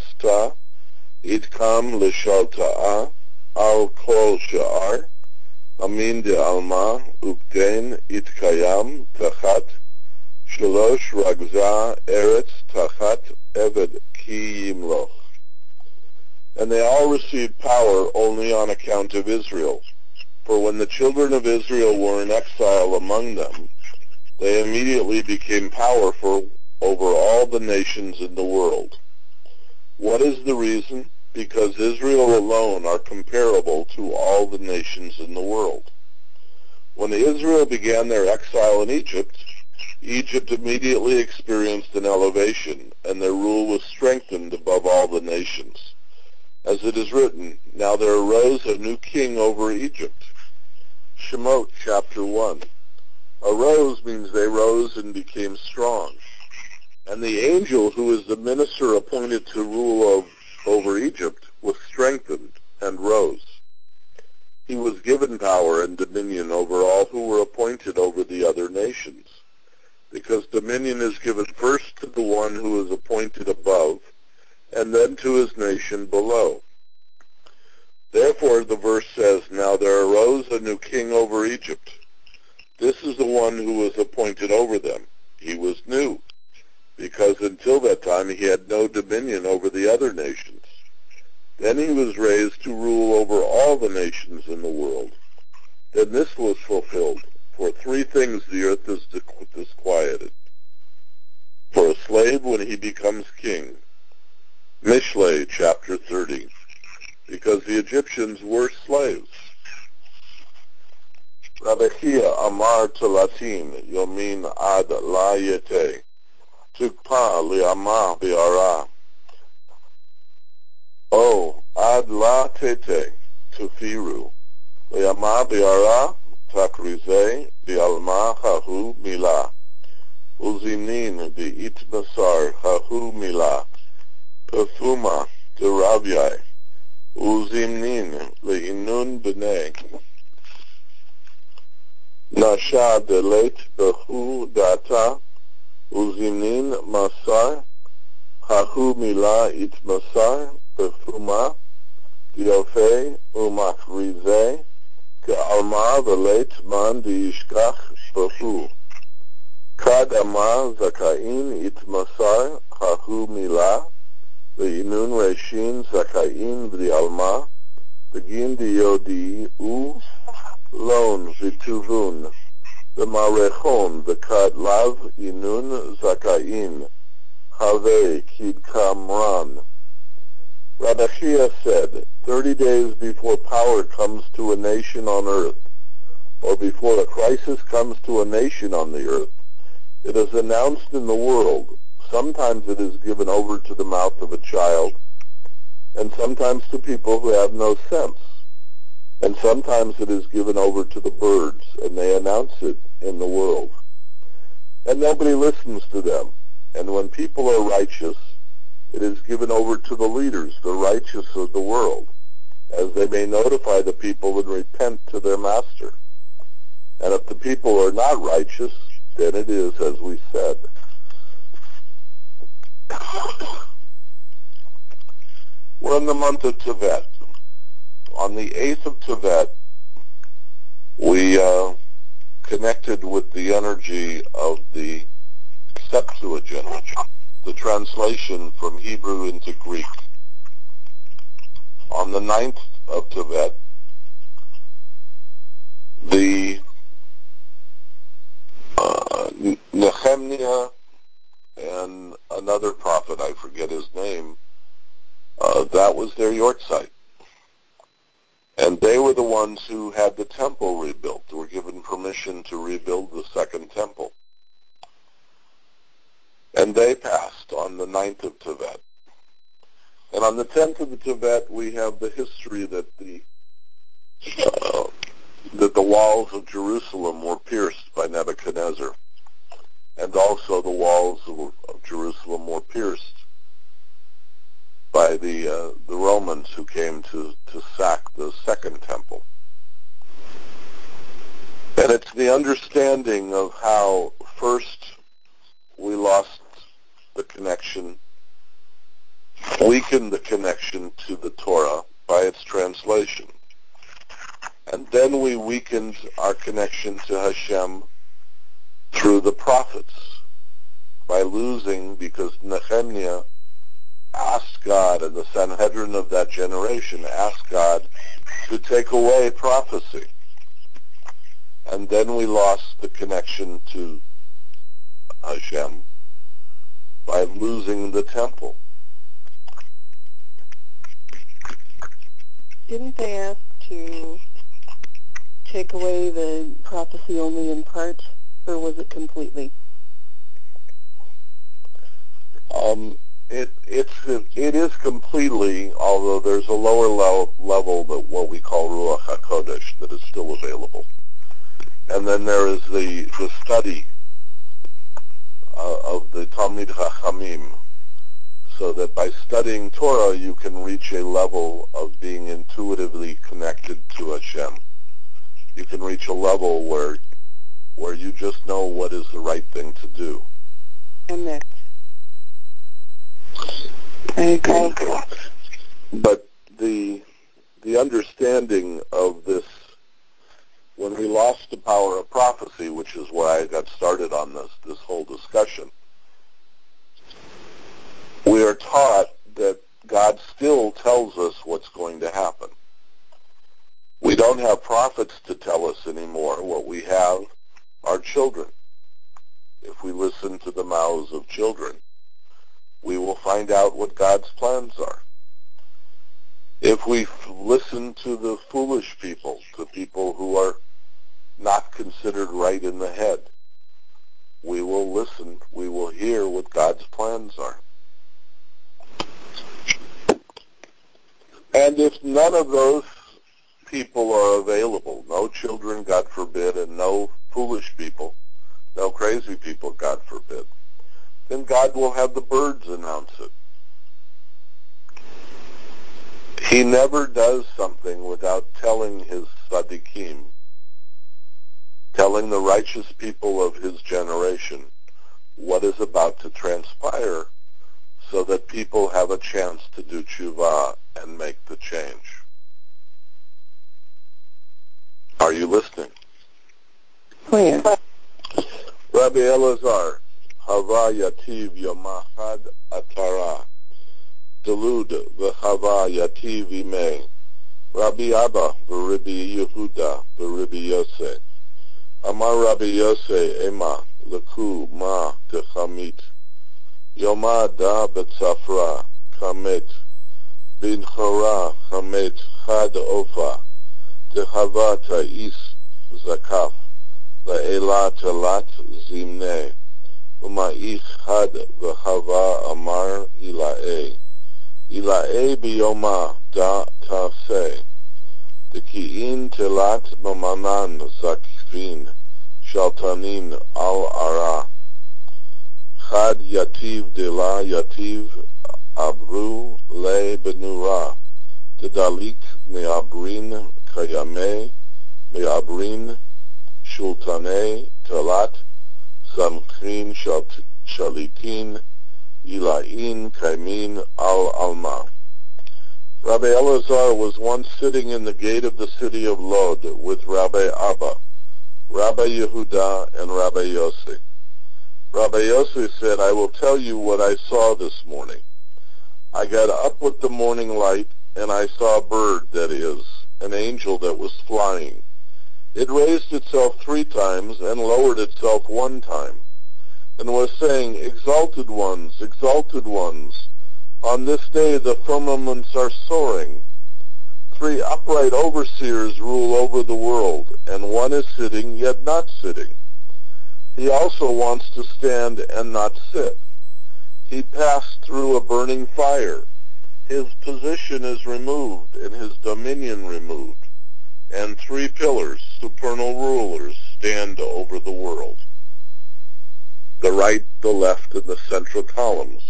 v'chasta. Itkam l'shalta'a. Al kol sha'ar. Amin de Alma, Ukten Itkayam, Tachat, Shalosh Ragza, Eretz, Tachat, Eved, Ki Yimloch. And they all received power only on account of Israel. For when the children of Israel were in exile among them, they immediately became powerful over all the nations in the world. What is the reason? Because Israel alone are comparable to all the nations in the world. When Israel began their exile in Egypt, Egypt immediately experienced an elevation, and their rule was strengthened above all the nations. As it is written, now there arose a new king over Egypt. Shemot chapter one. Arose means they rose and became strong. And the angel who is the minister appointed to rule of, over Egypt was strengthened and rose. He was given power and dominion over all who were appointed over the other nations, because dominion is given first to the one who is appointed above, and then to his nation below. Therefore the verse says, now there arose a new king over Egypt. This is the one who was appointed over them. He was new, because until that time he had no dominion over the other nations. Then he was raised to rule over all the nations in the world. Then this was fulfilled. For three things the earth is disquieted. For a slave when he becomes king. Mishlei chapter thirty. Because the Egyptians were slaves. Rabbi Chia Amar Telatim Yomin Ad La Yete Tukpa Li'amah Bi'ara O Ad La Tete Tufiru Li'amah Bi'ara Takrize Bi'alma Hahu Milah Uzinin Bi'itmasar Hahu Milah Perfuma Deravyai Uzimnin Le'inun B'nei Nasha Delet Behu Data Uzimnin Masar Hahu Milah Itmasar Perfuma Diofe Umakrize Ke'alma Velet Man Diishkach Behu Kadama Zakain Itmasar Hahu Milah Le'inun Reshin Zakain V'di'alma Begin Diodi U Lon Vituvun V'marechon V'kad Lav Inun Zakain Have Kid Kamran. Rabbi Chia said, thirty days before power comes to a nation on earth, or before a crisis comes to a nation on the earth, it is announced in the world. Sometimes it is given over to the mouth of a child, and sometimes to people who have no sense. And sometimes it is given over to the birds, and they announce it in the world. And nobody listens to them. And when people are righteous, it is given over to the leaders, the righteous of the world, as they may notify the people and repent to their master. And if the people are not righteous, then it is as we said. We're in the month of Tevet. On the eighth of Tevet, we uh, connected with the energy of the Septuagint, the translation from Hebrew into Greek. On the ninth of Tevet, the uh, Nehemiah and another prophet, I forget his name, uh, that was their yortzeit. And they were the ones who had the temple rebuilt, were given permission to rebuild the second temple. And they passed on the ninth of Tevet. And on the tenth of the Tevet, we have the history that the uh, that the walls of Jerusalem were pierced by Nebuchadnezzar, and also the walls of, of Jerusalem were pierced by the uh, the Romans who came to, to sack the second temple. And it's the understanding of how first we lost the connection, weakened the connection to the Torah by its translation. And And then we weakened our connection to Hashem through the prophets by losing, because Nehemiah asked God, and the Sanhedrin of that generation asked God to take away prophecy. And then we lost the connection to Hashem by losing the temple. Didn't they ask to take away the prophecy only in part, or was it completely? Um, it it's it is completely, although there's a lower level, level that what we call Ruach HaKodesh that is still available, and then there is the the study uh, of the Talmid Chachamim, so that by studying Torah you can reach a level of being intuitively connected to Hashem. You can reach a level where where you just know what is the right thing to do. And that I agree. But the the understanding of this, when we lost the power of prophecy, which is why I got started on this this whole discussion, we are taught that God still tells us what's going to happen. We don't have prophets to tell us anymore. What we have are children. If we listen to the mouths of children, we will find out what God's plans are. If we f- listen to the foolish people, to people who are not considered right in the head, we will listen, we will hear what God's plans are. And if none of those people are available, no children, God forbid, and no foolish people, no crazy people, God forbid, then God will have the birds announce it. He never does something without telling his tzaddikim, telling the righteous people of his generation what is about to transpire, so that people have a chance to do tshuva and make the change. Are you listening? Oh, yeah. Rabbi Elazar, Hava Yativ Yomachad Atara, Delud v'Chava Yativ Imei, Rabbi Abba v'Rabbi Yehuda v'Rabbi Yosef. Amar Rabbi Yosef Ema Leku Ma Techamit, Yoma Da Betzafra Chamet, Bin Chora Chamet Chad Ofa, Techava Ta'is Zakaf, La'ela Talat Zimne, Uma'ich Chad v'Chava Amar Ilae, Ilae Biyoma Da Tase, Teki'in Telat Mamanan Zakfin, Shaltanin Al Ara, Chad Yativ Dela Yativ Abru Le Benura, Tedalik Me'abrin Kayame, Me'abrin Shultane Talat, Samchin Shalitin, Ilain Kaimin Al Alma. Rabbi Elazar was once sitting in the gate of the city of Lod with Rabbi Abba, Rabbi Yehuda, and Rabbi Yossi. Rabbi Yossi said, I will tell you what I saw this morning. I got up with the morning light, and I saw a bird, that is, an angel that was flying. It raised itself three times and lowered itself one time, and was saying, Exalted ones, exalted ones, on this day the firmaments are soaring. Three upright overseers rule over the world, and one is sitting yet not sitting. He also wants to stand and not sit. He passed through a burning fire. His position is removed and his dominion removed. And three pillars, supernal rulers, stand over the world. The right, the left, and the central columns.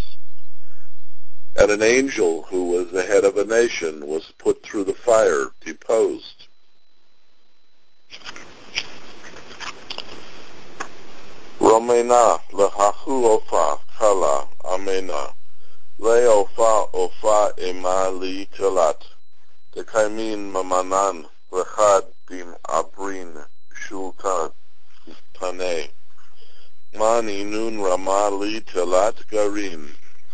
And an angel who was the head of a nation was put through the fire, deposed. Romena lehachu ofa kala amena leofa ofa ema li telat tekaimin mamanan lechad din Ilan inun Rama li telat garin.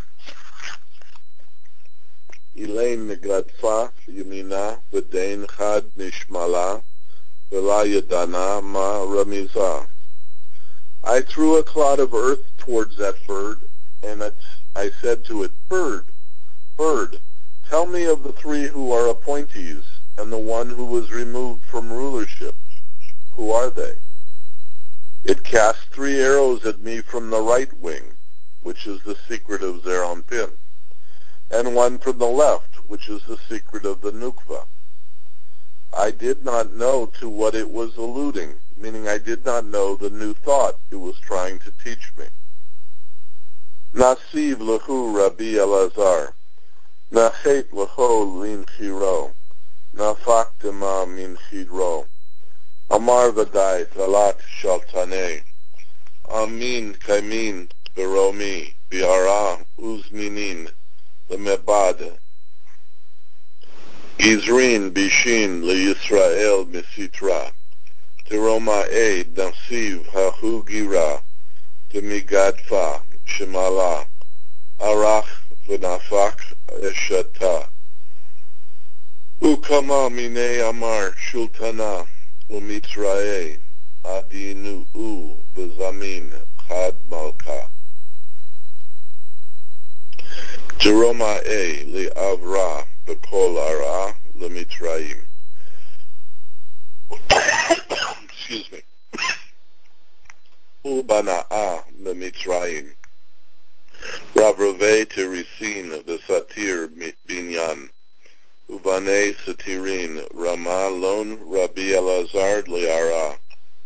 Elaine Negradfa Yamina V'dain Chad Nishmala V'la Yadana Ma Ramiza. I threw a clod of earth towards that bird, and it, I said to it, Bird, bird, tell me of the three who are appointees, and the one who was removed from rulership. Who are they? It cast three arrows at me from the right wing, which is the secret of Zeranpin, and one from the left, which is the secret of the Nukva. I did not know to what it was alluding, meaning I did not know the new thought it was trying to teach me. Nasiv lahu Rabbi Elazar, nachet laho lin chiro, nafak dema min chidro, amar vadai talat shaltaneh, amin kaimin beromi, biara uzminin, lemebad, Gizrin bishin leYisrael misitra, teroma'e nasiv hahu gira, demigadfa shemala, arach v'nafak eshata. Ukama mine amar shultana, umitrae, adinu u v'zamin chad malka. Teroma'e le'avra, B'kol ara l'mitraim. Excuse me. Ubana'a l'mitraim. Ravrove terisin v'satir binyan. Uvane satirin Rama lon Rabbi Elazar le'ara.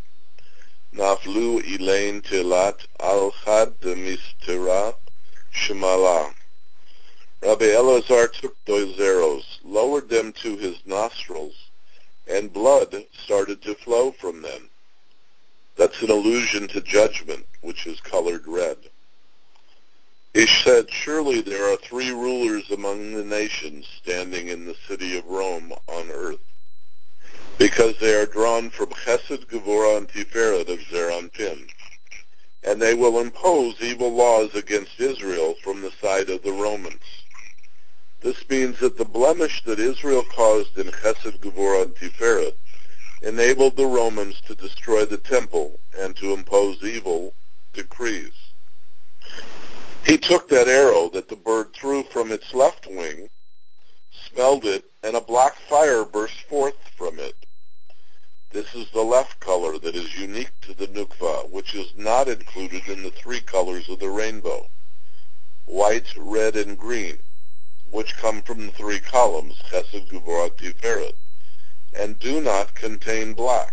Naflu elain tilat al-chad demistira shemala. Rabbi Elazar took those arrows, lowered them to his nostrils, and blood started to flow from them. That's an allusion to judgment, which is colored red. He said, surely there are three rulers among the nations standing in the city of Rome on earth, because they are drawn from Chesed, Gevurah, and Tiferet of Zeranpin, and they will impose evil laws against Israel from the side of the Romans. This means that the blemish that Israel caused in Chesed, Gevurah, and Tiferet enabled the Romans to destroy the temple and to impose evil decrees. He took that arrow that the bird threw from its left wing, smelled it, and a black fire burst forth from it. This is the left color that is unique to the Nukva, which is not included in the three colors of the rainbow, white, red, and green, which come from the three columns, Chesed, Gevurah, Tiferet, and do not contain black.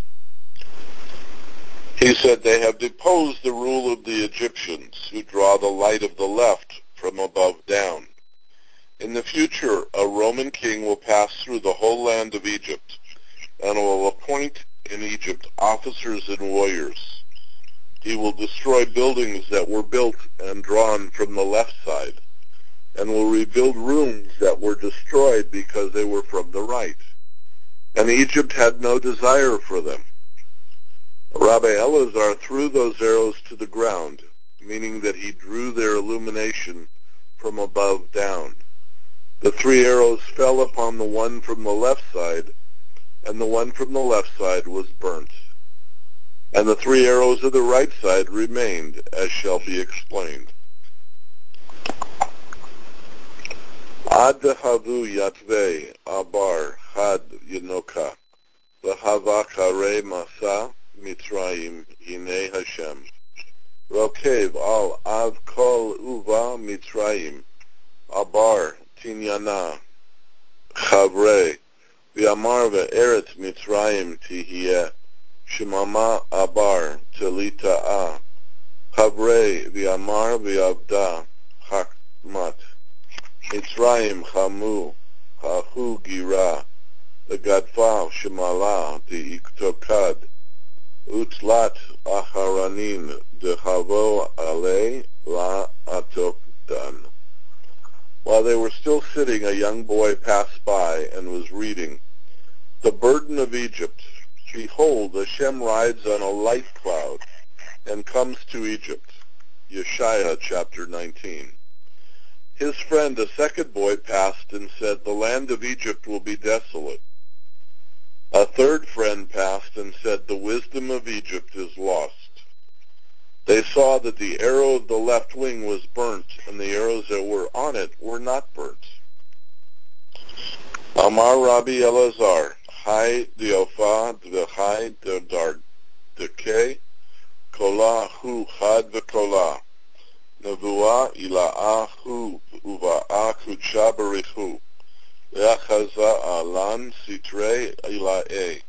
He said, they have deposed the rule of the Egyptians, who draw the light of the left from above down. In the future, a Roman king will pass through the whole land of Egypt, and will appoint in Egypt officers and warriors. He will destroy buildings that were built and drawn from the left side, and will rebuild rooms that were destroyed because they were from the right. And Egypt had no desire for them. Rabbi Elazar threw those arrows to the ground, meaning that he drew their illumination from above down. The three arrows fell upon the one from the left side, and the one from the left side was burnt. And the three arrows of the right side remained, as shall be explained. Ad havu yatve abar had yinoka, v'hava kare masa mitzrayim hine Hashem. Rokev al av kol uva mitzrayim, abar tinyana, chavre, v'amar ve'eret mitzrayim tihiyeh, shemama abar telita'a, chavre v'amar v'avda hakmat. Mitzrayim chamu, hahu gira, the gadfa shemala, the iktokad, utlat aharanin, the havo ale la atokdan. While they were still sitting, a young boy passed by and was reading, the burden of Egypt. Behold, Hashem rides on a light cloud, and comes to Egypt. Yeshaya chapter nineteen. His friend, a second boy, passed and said, the land of Egypt will be desolate. A third friend passed and said, the wisdom of Egypt is lost. They saw that the arrow of the left wing was burnt, and the arrows that were on it were not burnt. Amar Rabbi Elazar, Hai Diofa Dvechai Dardeke, Kola Hu Chad V'Kola, Nevuah Ila'ah Hu Uva'ah Kudsha Barichu, Ve'achaza Alan Sitrei Ila'eh.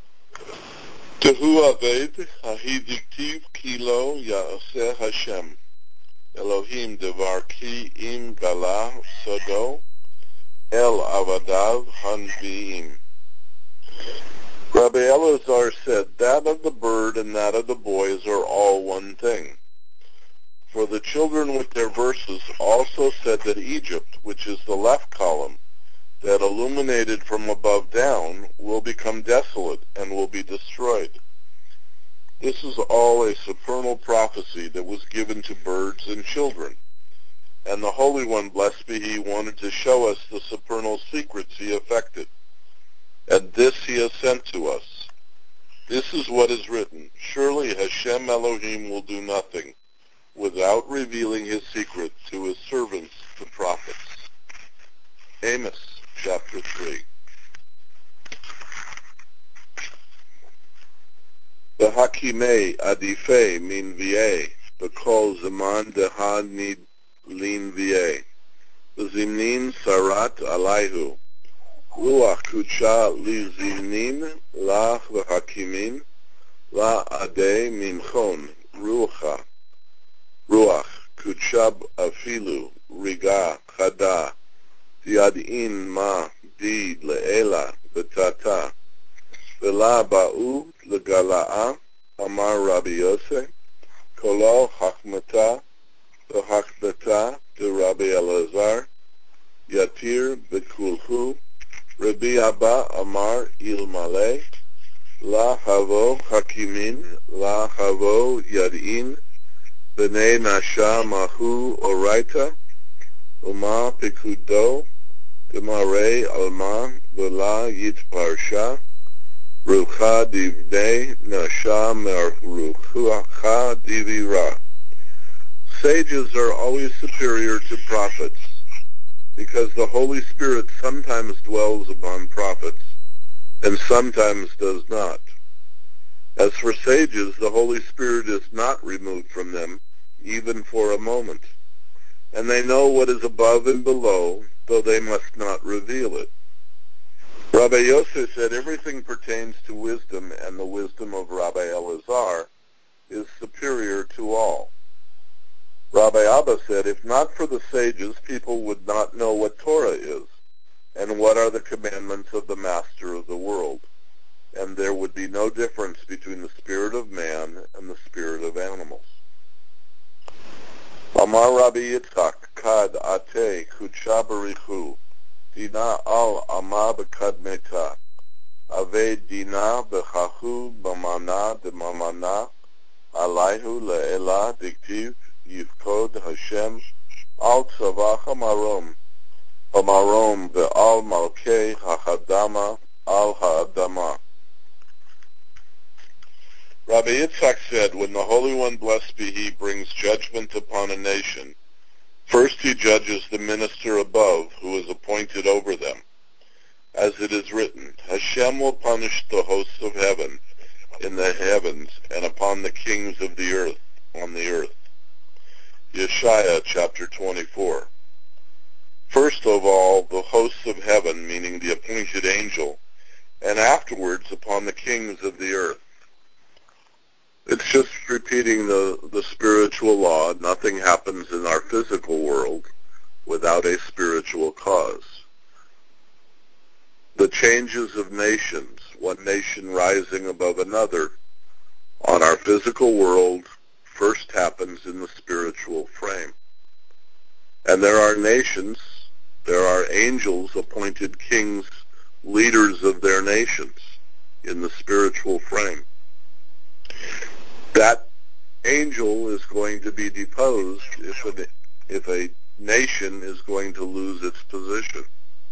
Tehu Aved, Hahidiktiv Kilo Ya'aseh Hashem, Elohim Devar Ki Im Gala Sodo, El Avadav Hanviim. Rabbi Elazar said, that of the bird and that of the boys are all one thing. For the children with their verses also said that Egypt, which is the left column, that illuminated from above down, will become desolate and will be destroyed. This is all a supernal prophecy that was given to birds and children. And the Holy One, blessed be He, wanted to show us the supernal secrets He effected. And this He has sent to us. This is what is written. Surely Hashem Elohim will do nothing without revealing His secret to His servants, the prophets. Amos chapter three. The Hakimei Adifei Min Vie, the Kol Zaman Deha Nid Lin Vie, the Zimnin Sarat Alaihu, Ruach Kudsha Li Zimnin La V'Hakimin La Ade Mimchon Rucha, Ruach Kudsha Afilu Riga Chada Yad'in Ma Di Le'ela B'Tata V'la Ba'u L'Gala'a Amar Rabbi Yosef Kolo Hakmata V'Hakbata De Rabbi Elazar Yatir B'Kulhu Rabbi Abba Amar Ilmale La Havo Hakimin La Havo Yad'in B'nei Nasha Mahu Oraita Uma Pekudo Demare Alma V'la Yitparsha Rucha Divnei Nasha Merucha Divira. Sages are always superior to prophets, because the Holy Spirit sometimes dwells upon prophets, and sometimes does not. As for sages, the Holy Spirit is not removed from them, even for a moment. And they know what is above and below, though they must not reveal it. Rabbi Yosef said everything pertains to wisdom, and the wisdom of Rabbi Elazar is superior to all. Rabbi Abba said, if not for the sages, people would not know what Torah is, and what are the commandments of the Master of the world, and there would be no difference between the spirit of man and the spirit of animals. Amar Rabbi Yitzchak, Kad Ate Kudsha Barichu, Dina al Ama B'Kadmeta, Ave Dina B'Chahu B'Mana D'Mamana, Alaihu Le'ela Diktiv, Yifkod Hashem, Al Tzavach Hamarom, Hamarom Be'al Malkei HaHadama, Al HaAdama. Rabbi Yitzchak said, when the Holy One, blessed be He, brings judgment upon a nation, first He judges the minister above, who is appointed over them. As it is written, Hashem will punish the hosts of heaven in the heavens, and upon the kings of the earth on the earth. Yeshaya chapter twenty-four. First of all, the hosts of heaven, meaning the appointed angel, and afterwards upon the kings of the earth. It's just repeating the, the spiritual law. Nothing happens in our physical world without a spiritual cause. The changes of nations, one nation rising above another, on our physical world first happens in the spiritual frame. And there are nations, there are angels appointed kings, leaders of their nations in the spiritual frame. That angel is going to be deposed if a, if a nation is going to lose its position.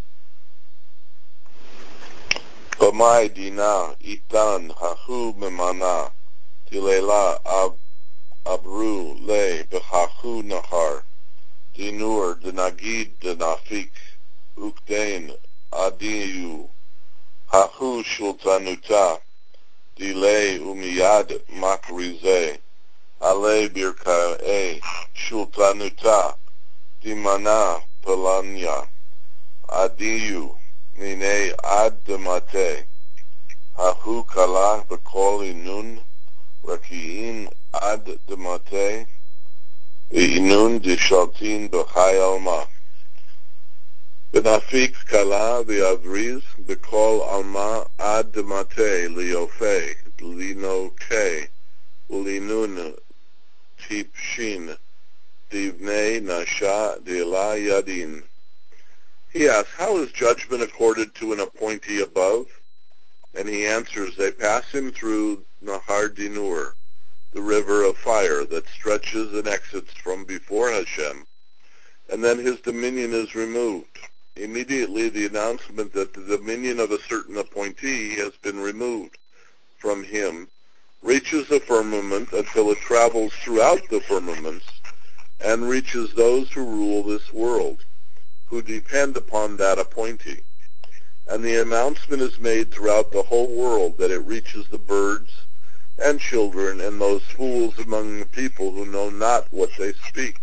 B'mai dina itan hahu memana tilela ab abru le b'hahu nahar dinur denagid denafik ukdain adiyu hahu shultanuta delay umiyad makrize ale birkae shultanuta dimana pelanya adiyu nine ad demate hahu kala bekoli nun rakiin ad demate inun dishaltin b'chayalma benafik kala v'avriz bekol alma ad demate liofe linoke ulinun tipshin divnei nasha dila yadin. He asks, how is judgment accorded to an appointee above? And he answers, they pass him through Nahar Dinur, the river of fire that stretches and exits from before Hashem, and then his dominion is removed. Immediately the announcement that the dominion of a certain appointee has been removed from him reaches the firmament until it travels throughout the firmaments and reaches those who rule this world, who depend upon that appointee. And the announcement is made throughout the whole world that it reaches the birds and children and those fools among the people who know not what they speak.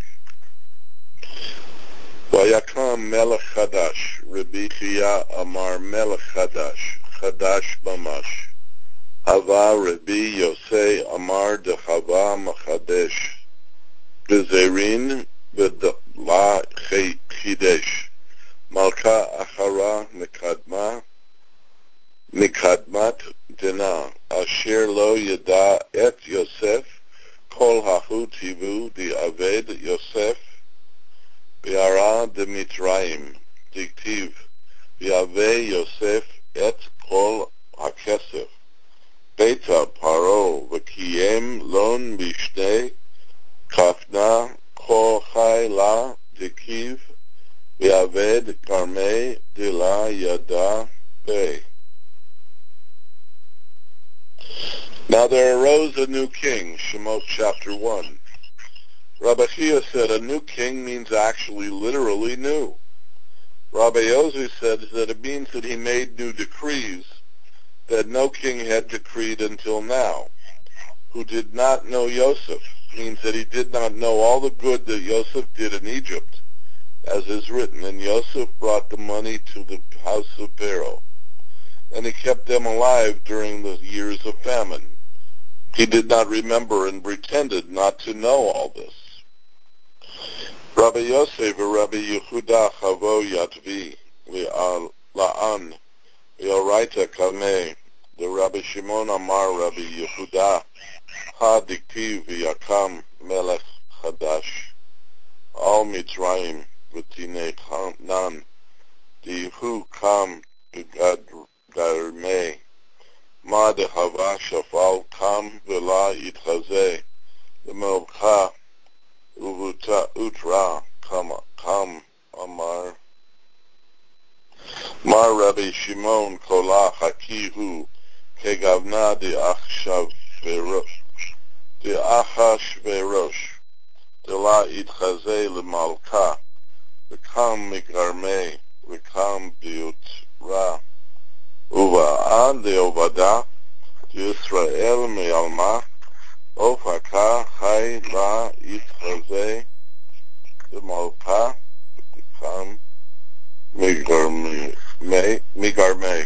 Vayakam melech chadash, Rabbi Chia amar melech chadash, chadash mamash. Hava Rabbi Yosei amar dechava machadesh, bezerin v'la chidesh. Malka achara mikadma mikadmat dina asher lo yada et Yosef kol hahu tivu di aved Yosef biara de Mitraim diktiv biave Yosef et kol hakesef beta paro v'kiyem lon bishne kafna kol chai la diktiv Yaved Karmei de la Yada Bey. Now there arose a new king, Shemot chapter one. Rabbi Chia said a new king means actually literally new. Rabbi Yossi said that it means that he made new decrees that no king had decreed until now. Who did not know Yosef means that he did not know all the good that Yosef did in Egypt, as is written, and Yosef brought the money to the house of Pharaoh, and he kept them alive during the years of famine. He did not remember and pretended not to know all this. Rabbi Yosef and Rabbi Yehuda chavo yatvi la'an v'oraita kameh. The Rabbi Shimon amar Rabbi Yehuda ha diktiv v'yakam melech chadash al Mitzrayim v'tinei nan dihu kam b'gadrmei ma dehava shafal kam v'la yitchazeh l'melcha uvuta utra kam kam amar mar Rabbi Shimon kola hakihu kegavna de achshaverosh de achashverosh de la yitchazeh l'malcha v'kam migarmei v'kam biutra uva'an de'ovada Yisrael me'alma ofaka chai la yitchazeh l'malcha v'kam migarmei migarmei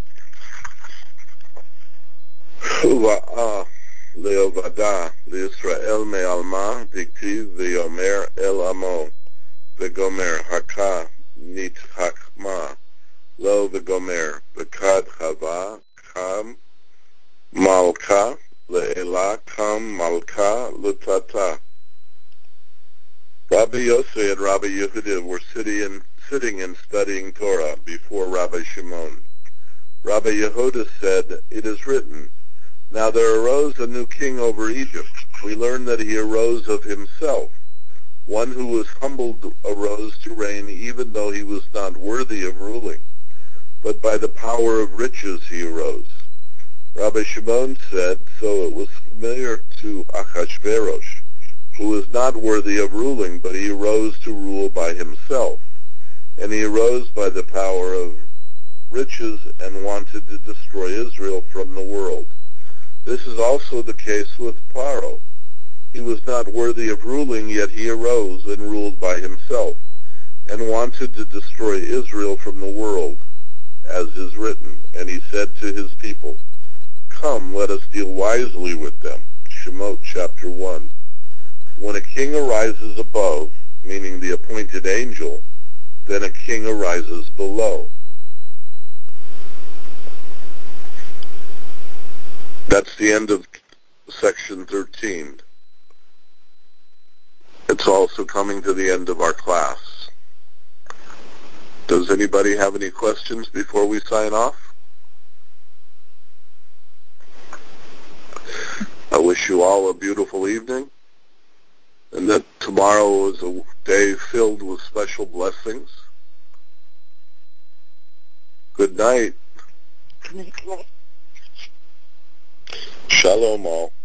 uva'a le'ovada Yisrael me'alma diktiv v'yomer el amo v'gomer haka nithakma lo v'gomer v'kad chava kam malka le'ela kam malka l'tata. Rabbi Yosef and Rabbi Yehuda were sitting and, sitting and studying Torah before Rabbi Shimon. Rabbi Yehuda said, it is written, now there arose a new king over Egypt, We learn that he arose of himself. One who was humbled arose to reign even though he was not worthy of ruling, but by the power of riches he arose. Rabbi Shimon said, so it was familiar to Achashverosh, who was not worthy of ruling, but he arose to rule by himself. And he arose by the power of riches and wanted to destroy Israel from the world. This is also the case with Paro. He was not worthy of ruling, yet he arose and ruled by himself, and wanted to destroy Israel from the world, as is written. And he said to his people, come, let us deal wisely with them. Shemot chapter one. When a king arises above, meaning the appointed angel, then a king arises below. That's the end of section thirteen. It's also coming to the end of our class. Does anybody have any questions before we sign off? I wish you all a beautiful evening, and that tomorrow is a day filled with special blessings. Good night. Good night. Shalom all.